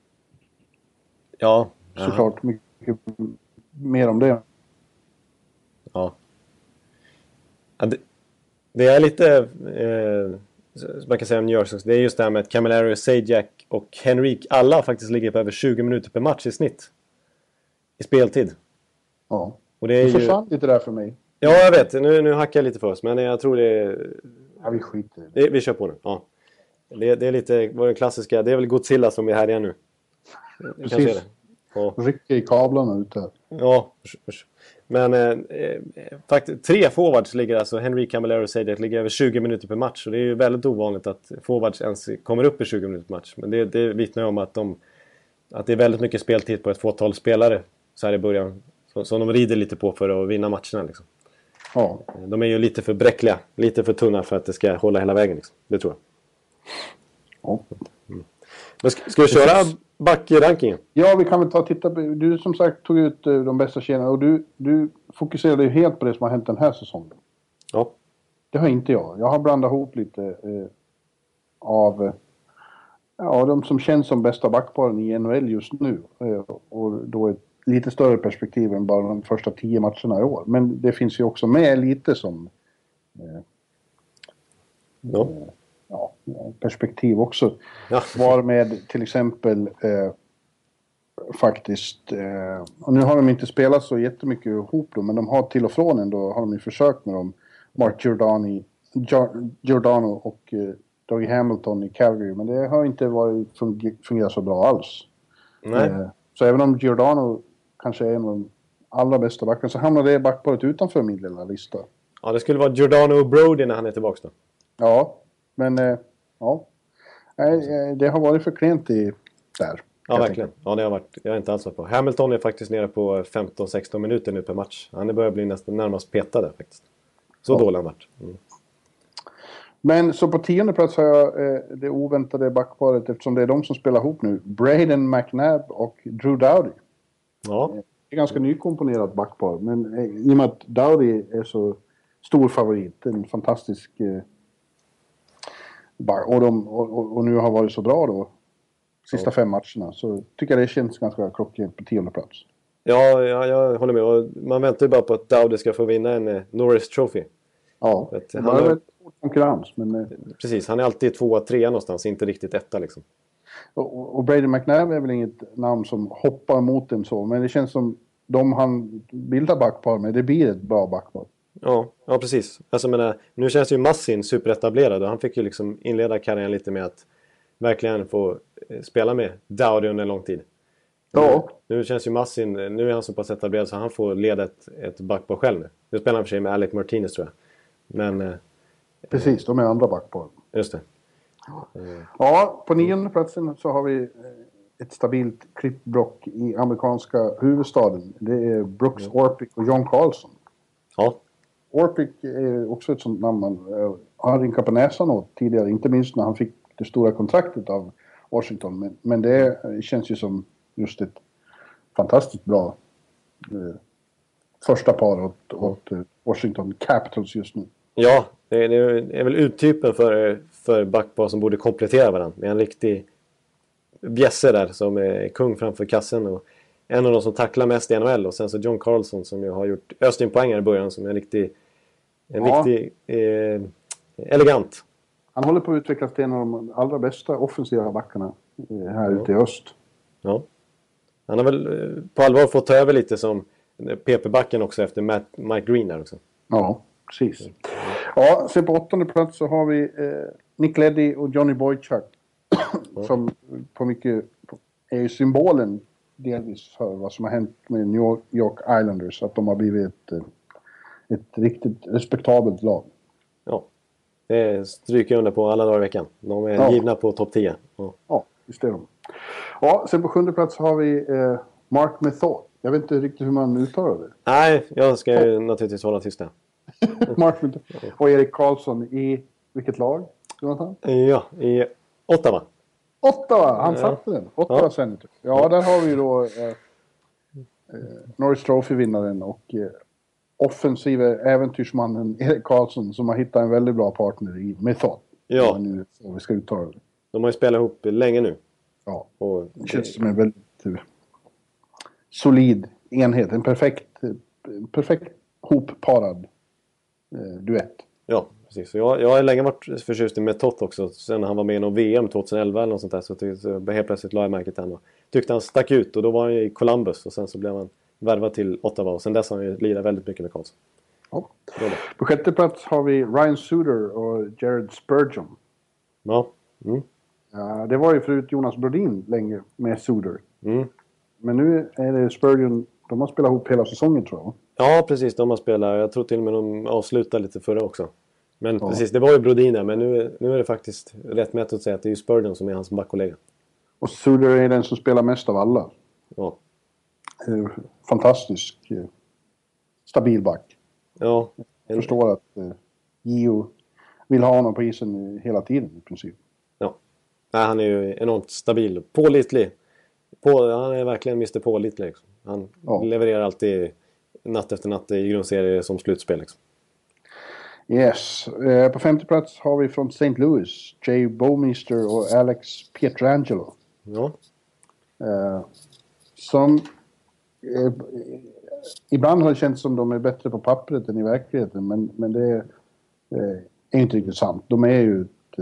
ja, såklart mycket mer om det. Ja. Ja det, det är lite eh, man kan säga om New York. Det är just det här med att Camilleri, Sajak och Henrik alla faktiskt ligger på över tjugo minuter per match i snitt i speltid. Ja, och det är det ju försvann lite där för mig. Ja, jag vet. Nu, nu hackar jag lite för oss. Men jag tror det är... Ja, vi skiter det. Vi kör på nu. Ja. Det, det är lite... Vad den klassiska... Det är väl Godzilla som är här igen nu. Precis. Kanske är det. Ja. Rycker i kablarna ute här. Ja. Men eh, faktiskt... Tre forwards ligger alltså... Henrik Camilleri och Sajak ligger över tjugo minuter per match. Och det är ju väldigt ovanligt att forwards ens kommer upp i tjugo minuter per match. Men det, det vittnar om att de... att det är väldigt mycket speltid på ett fåtal spelare så här i början. Som, som de rider lite på för att vinna matcherna liksom. Ja. De är ju lite för bräckliga, lite för tunna för att det ska hålla hela vägen liksom. Det tror jag. Ja. Mm. Men ska, ska vi köra back-rankingen? Ja, vi kan väl ta och titta på, du som sagt tog ut uh, de bästa tjejerna och du, du fokuserade ju helt på det som har hänt den här säsongen. Ja. Det har inte jag. Jag har blandat ihop lite uh, av uh, ja, de som känns som bästa backparen i N H L just nu. Uh, och då ett lite större perspektiv än bara de första tio matcherna i år. Men det finns ju också med lite som uh, ja. Uh, ja, perspektiv också. Ja. Var med till exempel eh, faktiskt, eh, och nu har de inte spelat så jättemycket ihop då, men de har till och från ändå, har de ju försökt med dem. Mark Giordani, Giordano och eh, Dougie Hamilton i Calgary, men det har inte varit funger- fungerat så bra alls. Nej. Eh, så även om Giordano kanske är en av de allra bästa backarna så hamnar det backparet utanför min lilla lista. Ja, det skulle vara Giordano och Brody när han är tillbaka då. Ja, men eh, ja. Nej, det har varit för klent i där. Ja, verkligen. Ja, det har varit. Jag har inte alls varit på. Hamilton är faktiskt nere på femton sexton minuter nu per match. Han börjar bli nästan närmast petad faktiskt. Så ja. Dålig han varit. Mm. Men så på tionde plats har jag eh, det oväntade backparet eftersom det är de som spelar ihop nu. Braden McNabb och Drew Doughty. Ja. Det är ganska nykomponerat backpar. Men eh, i och med att Doughty är så stor favorit. En fantastisk... Eh, Och, de, och, och nu har varit så bra då sista ja. fem matcherna så tycker jag det känns ganska klockrent på tionde plats. Ja, ja, jag håller med. Och man väntar ju bara på att Doughty ska få vinna en eh, Norris Trophy. Ja, det var har... väldigt stor konkurrens. Men, eh... Precis, han är alltid tvåa, trea någonstans, inte riktigt etta liksom. Och, och Brady McNabb är väl inget namn som hoppar mot en så, men det känns som de han bildar backpar med, det blir ett bra backpar. Ja, ja precis. Alltså, menar, nu känns ju Massin superetablerad och han fick ju liksom inleda karriären lite med att verkligen få spela med Doughty under en lång tid. Ja. Nu, nu känns ju Massin, nu är han så pass etablerad så han får leda ett, ett backpar själv nu. Nu spelar han för sig med Alec Martinez tror jag. Men, eh, precis, de är andra backpar. Just det. Eh. Ja, på nionde platsen så har vi ett stabilt klippblock i amerikanska huvudstaden. Det är Brooks Orpik och John Carlson. Ja. Orpik är också ett sånt namn man har rinkat på näsan åt tidigare. Inte minst när han fick det stora kontraktet av Washington. Men, men det känns ju som just ett fantastiskt bra eh, första par åt, åt Washington Capitals just nu. Ja, det är, det är väl uttypen för, för backpar som borde komplettera varandra. Med en riktig bjässe där som är kung framför kassen och en av de som tacklar mest i N H L. Och sen så John Carlson som ju har gjort Östin-poängare i början som är en riktig, en ja. riktig eh, elegant. Han håller på att utvecklas till en av de allra bästa offensiva backarna här ja. ute i öst. Ja. Han har väl på allvar fått ta över lite som P P-backen också efter Matt, Mike Green där också. Ja, precis. Ja, sen på åttonde plats så har vi eh, Nick Leddy och Johnny Boychuk. Ja. Som på mycket är ju symbolen delvis för vad som har hänt med New York Islanders. Att de har blivit ett, ett riktigt respektabelt lag. Ja, det stryker jag under på alla dagar i veckan. De är ja. givna på topp tio. Ja, ja just är de. Ja, sen på sjunde plats har vi eh, Mark Method. Jag vet inte riktigt hur man uttalar det. Nej, jag ska ju naturligtvis hålla tyst där. Mark Method. Och Erik Karlsson i vilket lag? Jonathan? Ja, i Ottawa. Ottawa, han satte den. Ottawa ja. Senator. Ja, där har vi då eh, eh, Norris Trophy-vinnaren och eh, offensiva äventyrsmannen Erik Karlsson som har hittat en väldigt bra partner i Method. Ja. Nu, så vi ska uttala det. De har ju spelat ihop länge nu. Ja, och det känns som en väldigt uh, solid enhet. En perfekt, uh, perfekt hopparad uh, duett. Ja, precis. Jag, jag har länge varit förtjust i Method också. Sen när han var med i någon V M tjugoelva eller något sånt där så, tyckte, så helt plötsligt la jag märket till honom. Tyckte han stack ut och då var han i Columbus och sen så blev han värvad till Ottawa och sen dess har han ju lirat väldigt mycket med Karlsson. Ja. På sjätte plats har vi Ryan Suter och Jared Spurgeon. Ja. Mm. Ja, det var ju förut Jonas Brodin länge med Suter. Mm. Men nu är det Spurgeon, de har spelat ihop hela säsongen tror jag. Ja, precis. De har spelat. Jag tror till och med de avslutade lite förra också. Men ja. Precis, det var ju Brodin där. Men nu, nu är det faktiskt rätt med att säga att det är ju Spurgeon som är hans backkollega. Och Suter är den som spelar mest av alla. Ja. Eh, fantastisk. Eh, stabil back. Ja. Jag förstår att eh, Gio vill ha honom på isen hela tiden i princip. Ja. Nej, han är ju enormt stabil. Pålitlig. På, han är verkligen mister Pålitlig. Liksom. Han ja. levererar alltid natt efter natt i grundserier som slutspel. Liksom. Yes. Eh, på femte plats har vi från Saint Louis Jay Bouwmeester och Alex Pietrangelo. Ja. Eh, som eh, ibland har det känts som de är bättre på pappret än i verkligheten, men, men det är, eh, är inte riktigt sant. De är ju ett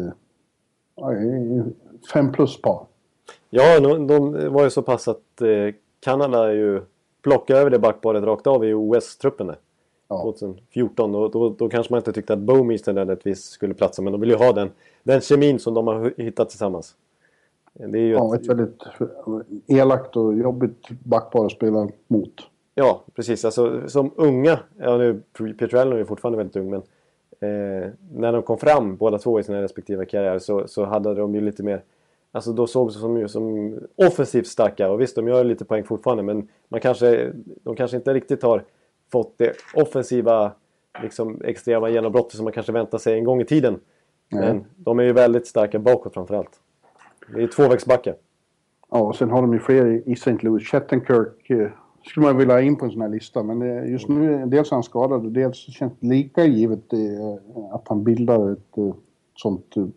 eh, fem plus par. Ja, de, de var ju så pass att eh, Kanada ju plockade över det backparet rakt av i O S-truppen ja. tjugohundrafjorton. Och då, då kanske man inte tyckte att Bouwmeester nödvändigtvis skulle platsa, men de vill ju ha den, den kemin som de har hittat tillsammans. Det är ju ja, ett, ett väldigt elakt och jobbigt backpar att spela mot. Ja, precis. Alltså, som unga, ja nu Pietrangelo är fortfarande väldigt ung, men eh, när de kom fram båda två i sina respektive karriärer så, så hade de ju lite mer, alltså då såg som, som offensivt starka. Och visst, de gör lite poäng fortfarande, men man kanske, de kanske inte riktigt har fått det offensiva liksom, extrema genombrottet som man kanske väntar sig en gång i tiden. Mm. Men de är ju väldigt starka bakåt framförallt. Det är tvåvägsbackar. Ja, och sen har de ju fler i Saint Louis. Shattenkirk eh, skulle man vilja ha in på en sån här lista. Men eh, just nu, dels är han skadad och dels känns det lika givet eh, att han bildar ett eh, sånt eh,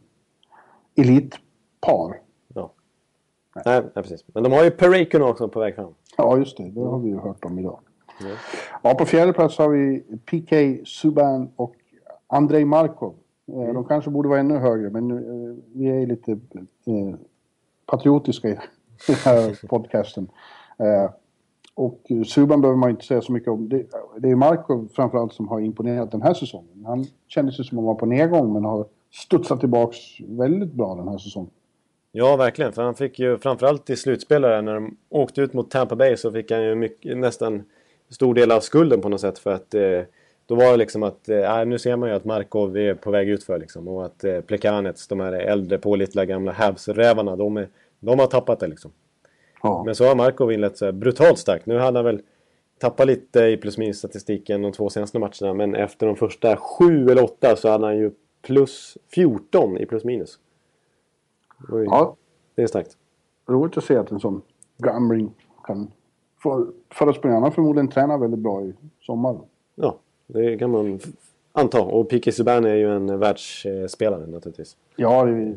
elitpar. Ja. Nej. Nej, nej, precis. Men de har ju Parayko också på väg fram. Ja, just det. Det har vi ju hört om idag. Mm. Ja, på fjärde plats har vi P K Subban och Andrei Markov. Mm. De kanske borde vara ännu högre, men uh, vi är lite uh, patriotiska i den här podcasten. Uh, och Subban behöver man inte säga så mycket om. Det, det är Markov framförallt som har imponerat den här säsongen. Han kände sig som att han var på nedgång, men har studsat tillbaks väldigt bra den här säsongen. Ja, verkligen. För han fick ju framförallt i slutspelare när de åkte ut mot Tampa Bay så fick han ju mycket, nästan stor del av skulden på något sätt. För att eh, då var det liksom att eh, nu ser man ju att Markov är på väg ut för liksom. Och att eh, Plekanec, de här äldre pålitliga gamla Habs-rävarna, de, är, de har tappat det liksom. Ja. Men så har Markov inlett så här brutalt starkt. Nu hade han väl tappat lite i plus minus statistiken de två senaste matcherna. Men efter de första sju eller åtta så hade han ju plus fjorton i plus minus. Oj. Ja. Det är starkt. Roligt att se att en sån gamling kan för, förespringarna förmodligen träna väldigt bra i sommar. Ja, det kan man anta. Och P K Subban är ju en världsspelare naturligtvis. Ja, det,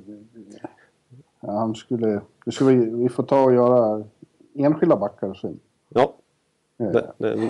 ja han skulle, det skulle vi, vi får ta och göra enskilda backar sen. Ja. ja. Det, det.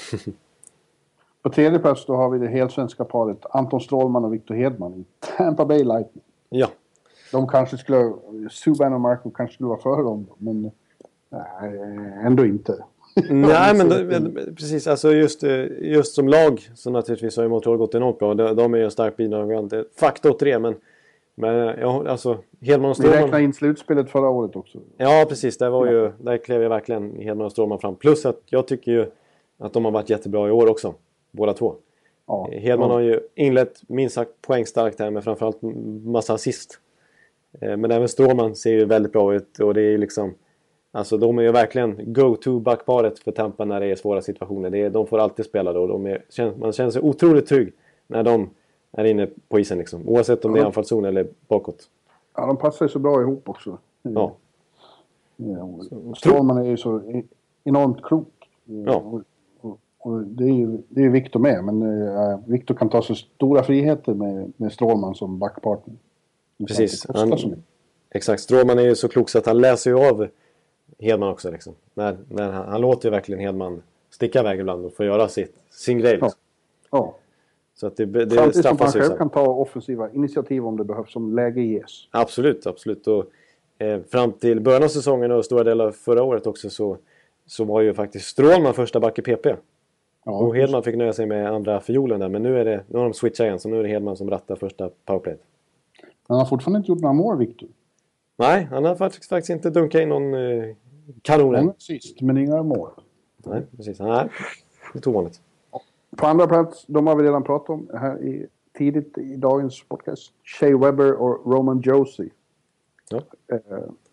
På tredje plats då har vi det helt svenska paret Anton Strålman och Victor Hedman i Tampa Bay Lightning. Ja. De kanske skulle, Subban och Markov kanske skulle vara före dem, men nej, ändå inte. Nej, men då, precis, alltså just, just som lag så naturligtvis har ju Montreal gått enormt bra. De, de är ju en stark bidragande faktor tre, men, men ja, alltså Hedman och Strålman... Vi räknar in slutspelet förra året också. Ja, precis, där, var ju, där klev ju verkligen Hedman och Strålman fram. Plus att jag tycker ju att de har varit jättebra i år också, båda två. Ja, Hedman ja. har ju inlett minst sagt poängstarkt här med framförallt massa assist. Men även Strålman ser ju väldigt bra ut och det är liksom, alltså de är ju verkligen go-to backparet för Tampa när det är svåra situationer. Det är, de får alltid spela då. De är, man känner sig otroligt trygg när de är inne på isen liksom. Oavsett om ja, det är anfallszon eller bakåt. Ja, de passar ju så bra ihop också. Ja. Ja, Strålman är ju så enormt klok. Ja. Och, och, och det är ju det är Victor med, men uh, Victor kan ta så stora friheter med, med Strålman som backpartner. Precis. Han, exakt. Strålman är ju så klok så att han läser ju av Hedman också. Liksom. När, när han, han låter ju verkligen Hedman sticka iväg ibland och få göra sitt, sin grej. Liksom. Ja. ja. Så att det, det samtidigt som han själv kan ta offensiva initiativ om det behövs, som läge ges. Absolut, absolut. Och, eh, fram till början av säsongen och stora delar av förra året också så, så var ju faktiskt Strålman första back i P P. Ja, och Hedman fick nöja sig med andra fiolen där. Men nu är det, nu har de switchat igen, så nu är det Hedman som rattar första powerplay. Han har fortfarande inte gjort några mål, Victor. Nej, han har faktiskt, faktiskt inte dunkat in någon eh, kanon än. Sist, men inga mål. Nej, precis. Nej, det är ovanligt. På andra plats, de har vi redan pratat om här i, tidigt i dagens podcast. Shea Weber och Roman Josi. Ja. Eh,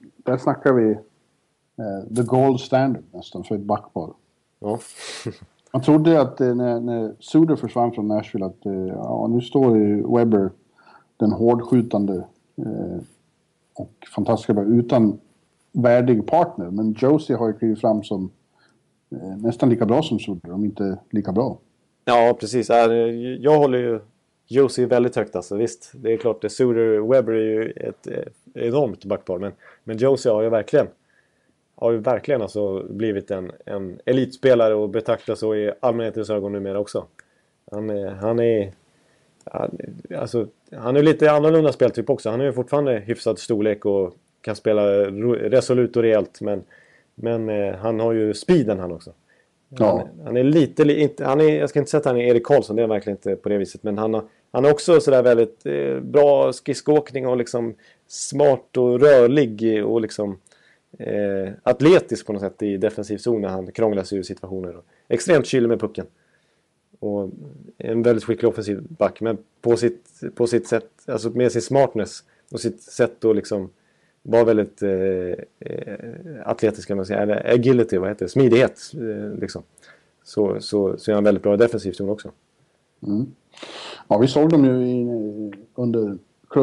där snackar vi uh, the gold standard nästan för ett backpar. Ja. Man trodde att uh, när, när Suter försvann från Nashville att uh, ja, nu står ju Weber, den hårdskjutande uh, och fantastiska utan värdig partner. Men Josie har ju klivit fram som uh, nästan lika bra som Suter, om inte lika bra. Ja, precis. Jag håller ju Josie väldigt högt alltså. Visst, det är klart att Suter Weber är ju ett enormt backpar. Men, men Josie har ju verkligen har ju verkligen alltså blivit en, en elitspelare och betraktas så i allmänhetens ögon numera också. Han är, han är alltså, han är lite annorlunda speltyp också. Han är ju fortfarande hyfsad storlek och kan spela resolut och rejält. Men, men eh, han har ju speeden han också. Ja. Han, han är lite, inte, han är, jag ska inte säga att han är Erik Karlsson, det är verkligen inte på det viset. Men han har, han har också sådär väldigt eh, bra skridskoåkning och liksom smart och rörlig och liksom eh, atletisk på något sätt i defensiv zon när han krånglar sig ur situationer. Och extremt kylig med pucken. Och en väldigt skicklig offensiv back, men på sitt, på sitt sätt, alltså med sin smartness och sitt sätt att liksom var väldigt eh, eh, atletisk kan man säga, eller agility, vad heter det, smidighet eh, liksom. Så, så, så är han väldigt bra i defensiv zon också. Mm. Ja, vi såg dem ju i, under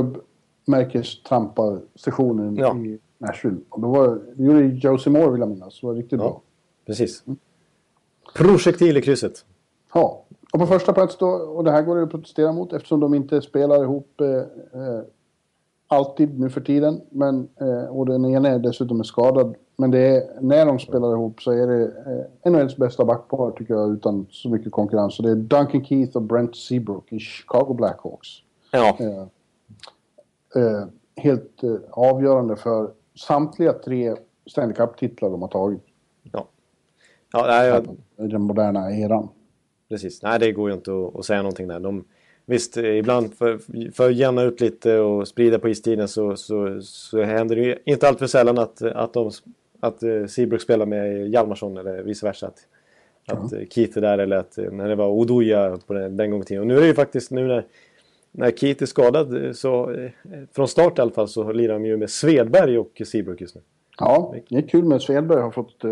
klubbmärkestrampa-sessionen ja. i Nashville. Och då var det gjorde Josie Moore, vill jag minnas, det var riktigt ja, bra. Precis. Mm. Projektil i krysset. Ja, och på första plats då, och det här går det att protestera mot eftersom de inte spelar ihop eh, eh, alltid nu för tiden, men, eh, och den ena är dessutom är skadad. Men det är, när de spelar ihop så är det eh, N H L:s bästa backpar tycker jag, utan så mycket konkurrens. Så det är Duncan Keith och Brent Seabrook i Chicago Blackhawks. Ja. Eh, eh, helt eh, avgörande för samtliga tre Stanley Cup-titlar de har tagit. Ja. Ja, nej, jag... I den moderna eran. Precis. Nej, det går ju inte att, att säga någonting där. De, visst, ibland för, för att jämna ut lite och sprida på istiden så, så, så händer det ju inte allt för sällan att, att, de, att Seabrook spelar med Hjalmarsson eller vice versa. Att, mm. att Keith är där eller att när det var Oduya på den, den gången tiden. Och nu är det ju faktiskt nu när, när Keith är skadad så från start i alla fall så lirar de ju med Svedberg och Seabrook just nu. Ja, det är kul med Svedberg har fått...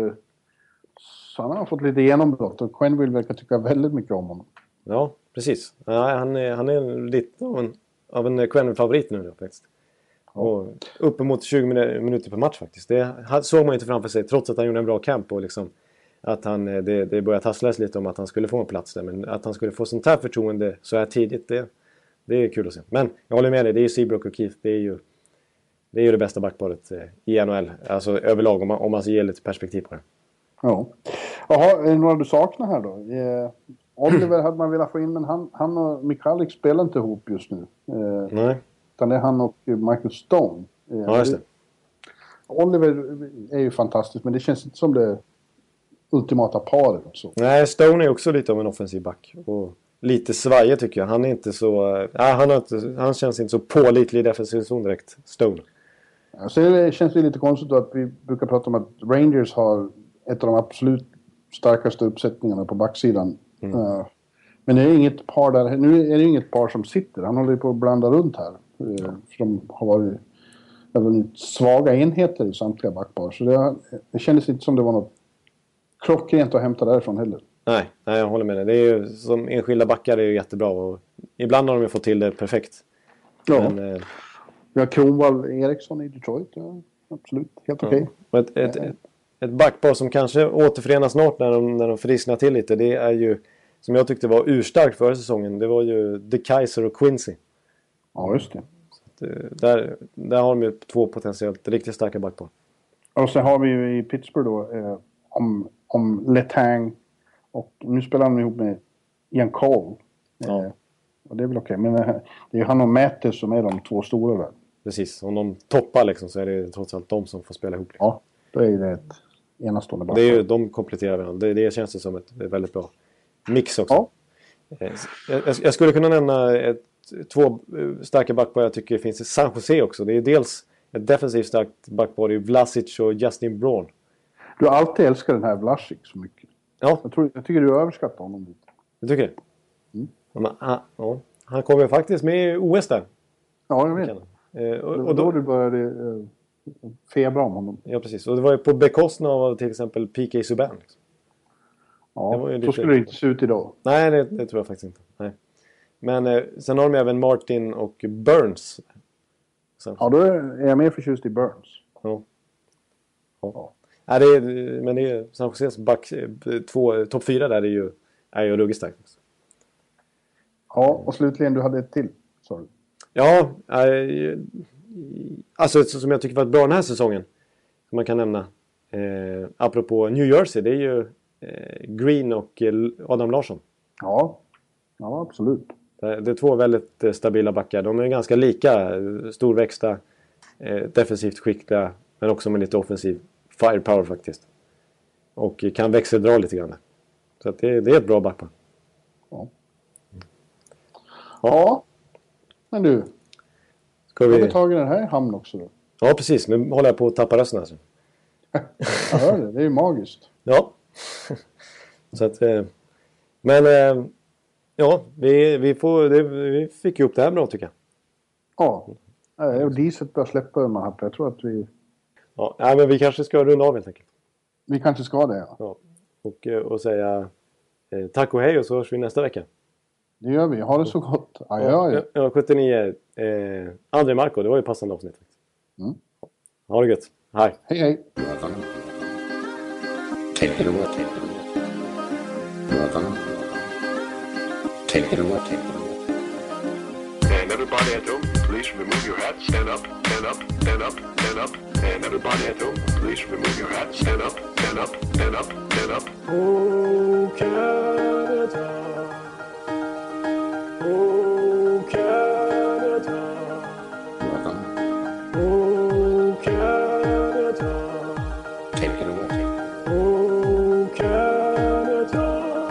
Så han har fått lite genombrott och Quenneville verkar tycka väldigt mycket om honom. Ja, precis. Ja, han, är, han är lite av en, av en Quenneville-favorit nu då, faktiskt. Ja. Och uppemot tjugo minuter per match faktiskt. Det såg man inte framför sig trots att han gjorde en bra camp och liksom att han, det, det började tasslas lite om att han skulle få en plats där. Men att han skulle få sånt här förtroende så här tidigt, det, det är kul att se. Men jag håller med dig, det är ju Seabrook och Keith. Det är ju det, är ju det bästa backparet i N H L. Alltså överlag om man, om man ger lite perspektiv på det. Ja. Jaha, är det några du saknar här då? Eh, Oliver hade man velat få in, men han, han och Michalik spelar inte ihop just nu. Eh, Nej. Utan det är han och Michael Stone. Eh, ja, just det. Oliver är ju fantastisk, men det känns inte som det ultimata paret. Så. Nej, Stone är också lite av en offensiv back. Och lite svajig tycker jag. Han är inte så... Nej, han, har inte, han känns inte så pålitlig i defensiv zon direkt, Stone. Ja, så det känns det lite konstigt då att vi brukar prata om att Rangers har ett av de absolut starkaste uppsättningarna på backsidan. Mm. Uh, men det är inget par där. Nu är det inget par som sitter. Han håller på att blanda runt här. Uh, för de har varit väldigt svaga enheter i samtliga backpar. Så det, det kändes inte som det var något klockrent att hämta därifrån heller. Nej, nej, jag håller med dig. Det är ju, som enskilda backar är ju jättebra. Och ibland har de ju fått till det perfekt. Ja. Men, uh, vi har Kronwall Eriksson i Detroit. Ja, absolut, helt okej. Okay. Ett, ett, ett, ett backpar som kanske återförenas snart när de, när de frisknar till lite. Det är ju, som jag tyckte var urstarkt förra säsongen. Det var ju De Kaiser och Quincy. Ja, just det. Så att, där, där har de ju två potentiellt riktigt starka backpar. Och så har vi ju i Pittsburgh då eh, om, om Letang. Och nu spelar de ihop med Ian Cole. Ja. Eh, och det är väl okej. Men eh, det är han och Mattis som är de två stora där. Precis, om de toppar liksom så är det trots allt de som får spela ihop. Liksom. Ja, då är det ett enastående backpar. Det är ju, de kompletterar varandra. Det, det känns det som ett väldigt bra mix också. Ja. Jag, jag skulle kunna nämna ett, två starka backpar jag tycker finns i San Jose också. Det är dels ett defensivt starkt backpar i Vlasic och Justin Braun. Du har alltid älskat den här Vlasic så mycket. Ja. Jag, tror, jag tycker du överskattar honom lite. Du tycker det? Mm. Ja, han, ja. Han kommer faktiskt med i O S där. Ja, jag vet. Eh, och, och och då, då då du började... Eh, febra om honom. Ja, precis. Och det var ju på bekostnad av till exempel P K Subban. Liksom. Ja, lite... så skulle det inte se ut idag. Nej, det, det tror jag faktiskt inte. Nej. Men eh, sen har de även Martin och Burns. Sen. Ja, då är jag mer förtjust i Burns. Ja. Ja. Ja. Ja, det är, men det är San Joses back två, topp fyra där är ju, är ju ruggigt starkt. Ja, och slutligen du hade ett till, sa du. Ja, äh, alltså som jag tycker var ett bra den här säsongen. Som man kan nämna. Eh, apropå New Jersey, det är ju eh, Green och Adam Larsson. Ja, ja absolut. Det, det är två väldigt eh, stabila backar. De är ganska lika, storväxta, eh, defensivt skickliga, men också med lite offensiv firepower faktiskt. Och kan växeldra lite grann. Så att det, det är ett bra backpar. Ja. Ja, men du. Ska vi... Har vi tagit den här i hamn också då? Ja, precis. Nu håller jag på att tappa rösten alltså. Jag hör det, det är ju magiskt. Ja. Så att, eh... men eh... ja, vi, vi, får, det, vi fick ihop det här bra tycker jag. Ja, eh, och diset bör släppa man haft. Jag tror att vi... Ja, nej, men vi kanske ska runda av helt enkelt. Vi kanske ska det, ja. Ja. Och, och säga eh, tack och hej och så hörs vi nästa vecka. Det gör vi. Ha det så gott. Ja, ja, ja. sjuttionio. Eh, André Marco, det var ju passande avsnitt. Mm. Ha det gött. Hej. Hej, hej. Take it away. Take it away. Take it away. Take it away. And everybody at home, please remove your hats. Stand up, stand up, stand up, stand up. And everybody at home, please remove your hats. Stand up, stand up, stand up, stand up. Oh, Canada. Oh, Canada. Welcome. Oh, Canada. Take it away. Oh, Canada.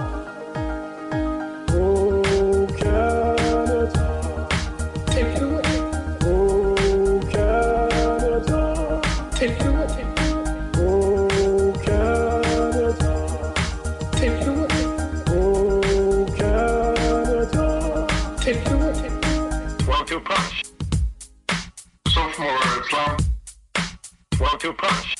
Oh, Canada. Take it away. Oh, Canada. Take it away. Oh, Canada. Take it away. Oh, Canada. Take it away. One, two, punch. Sophomore slam. One, two, punch.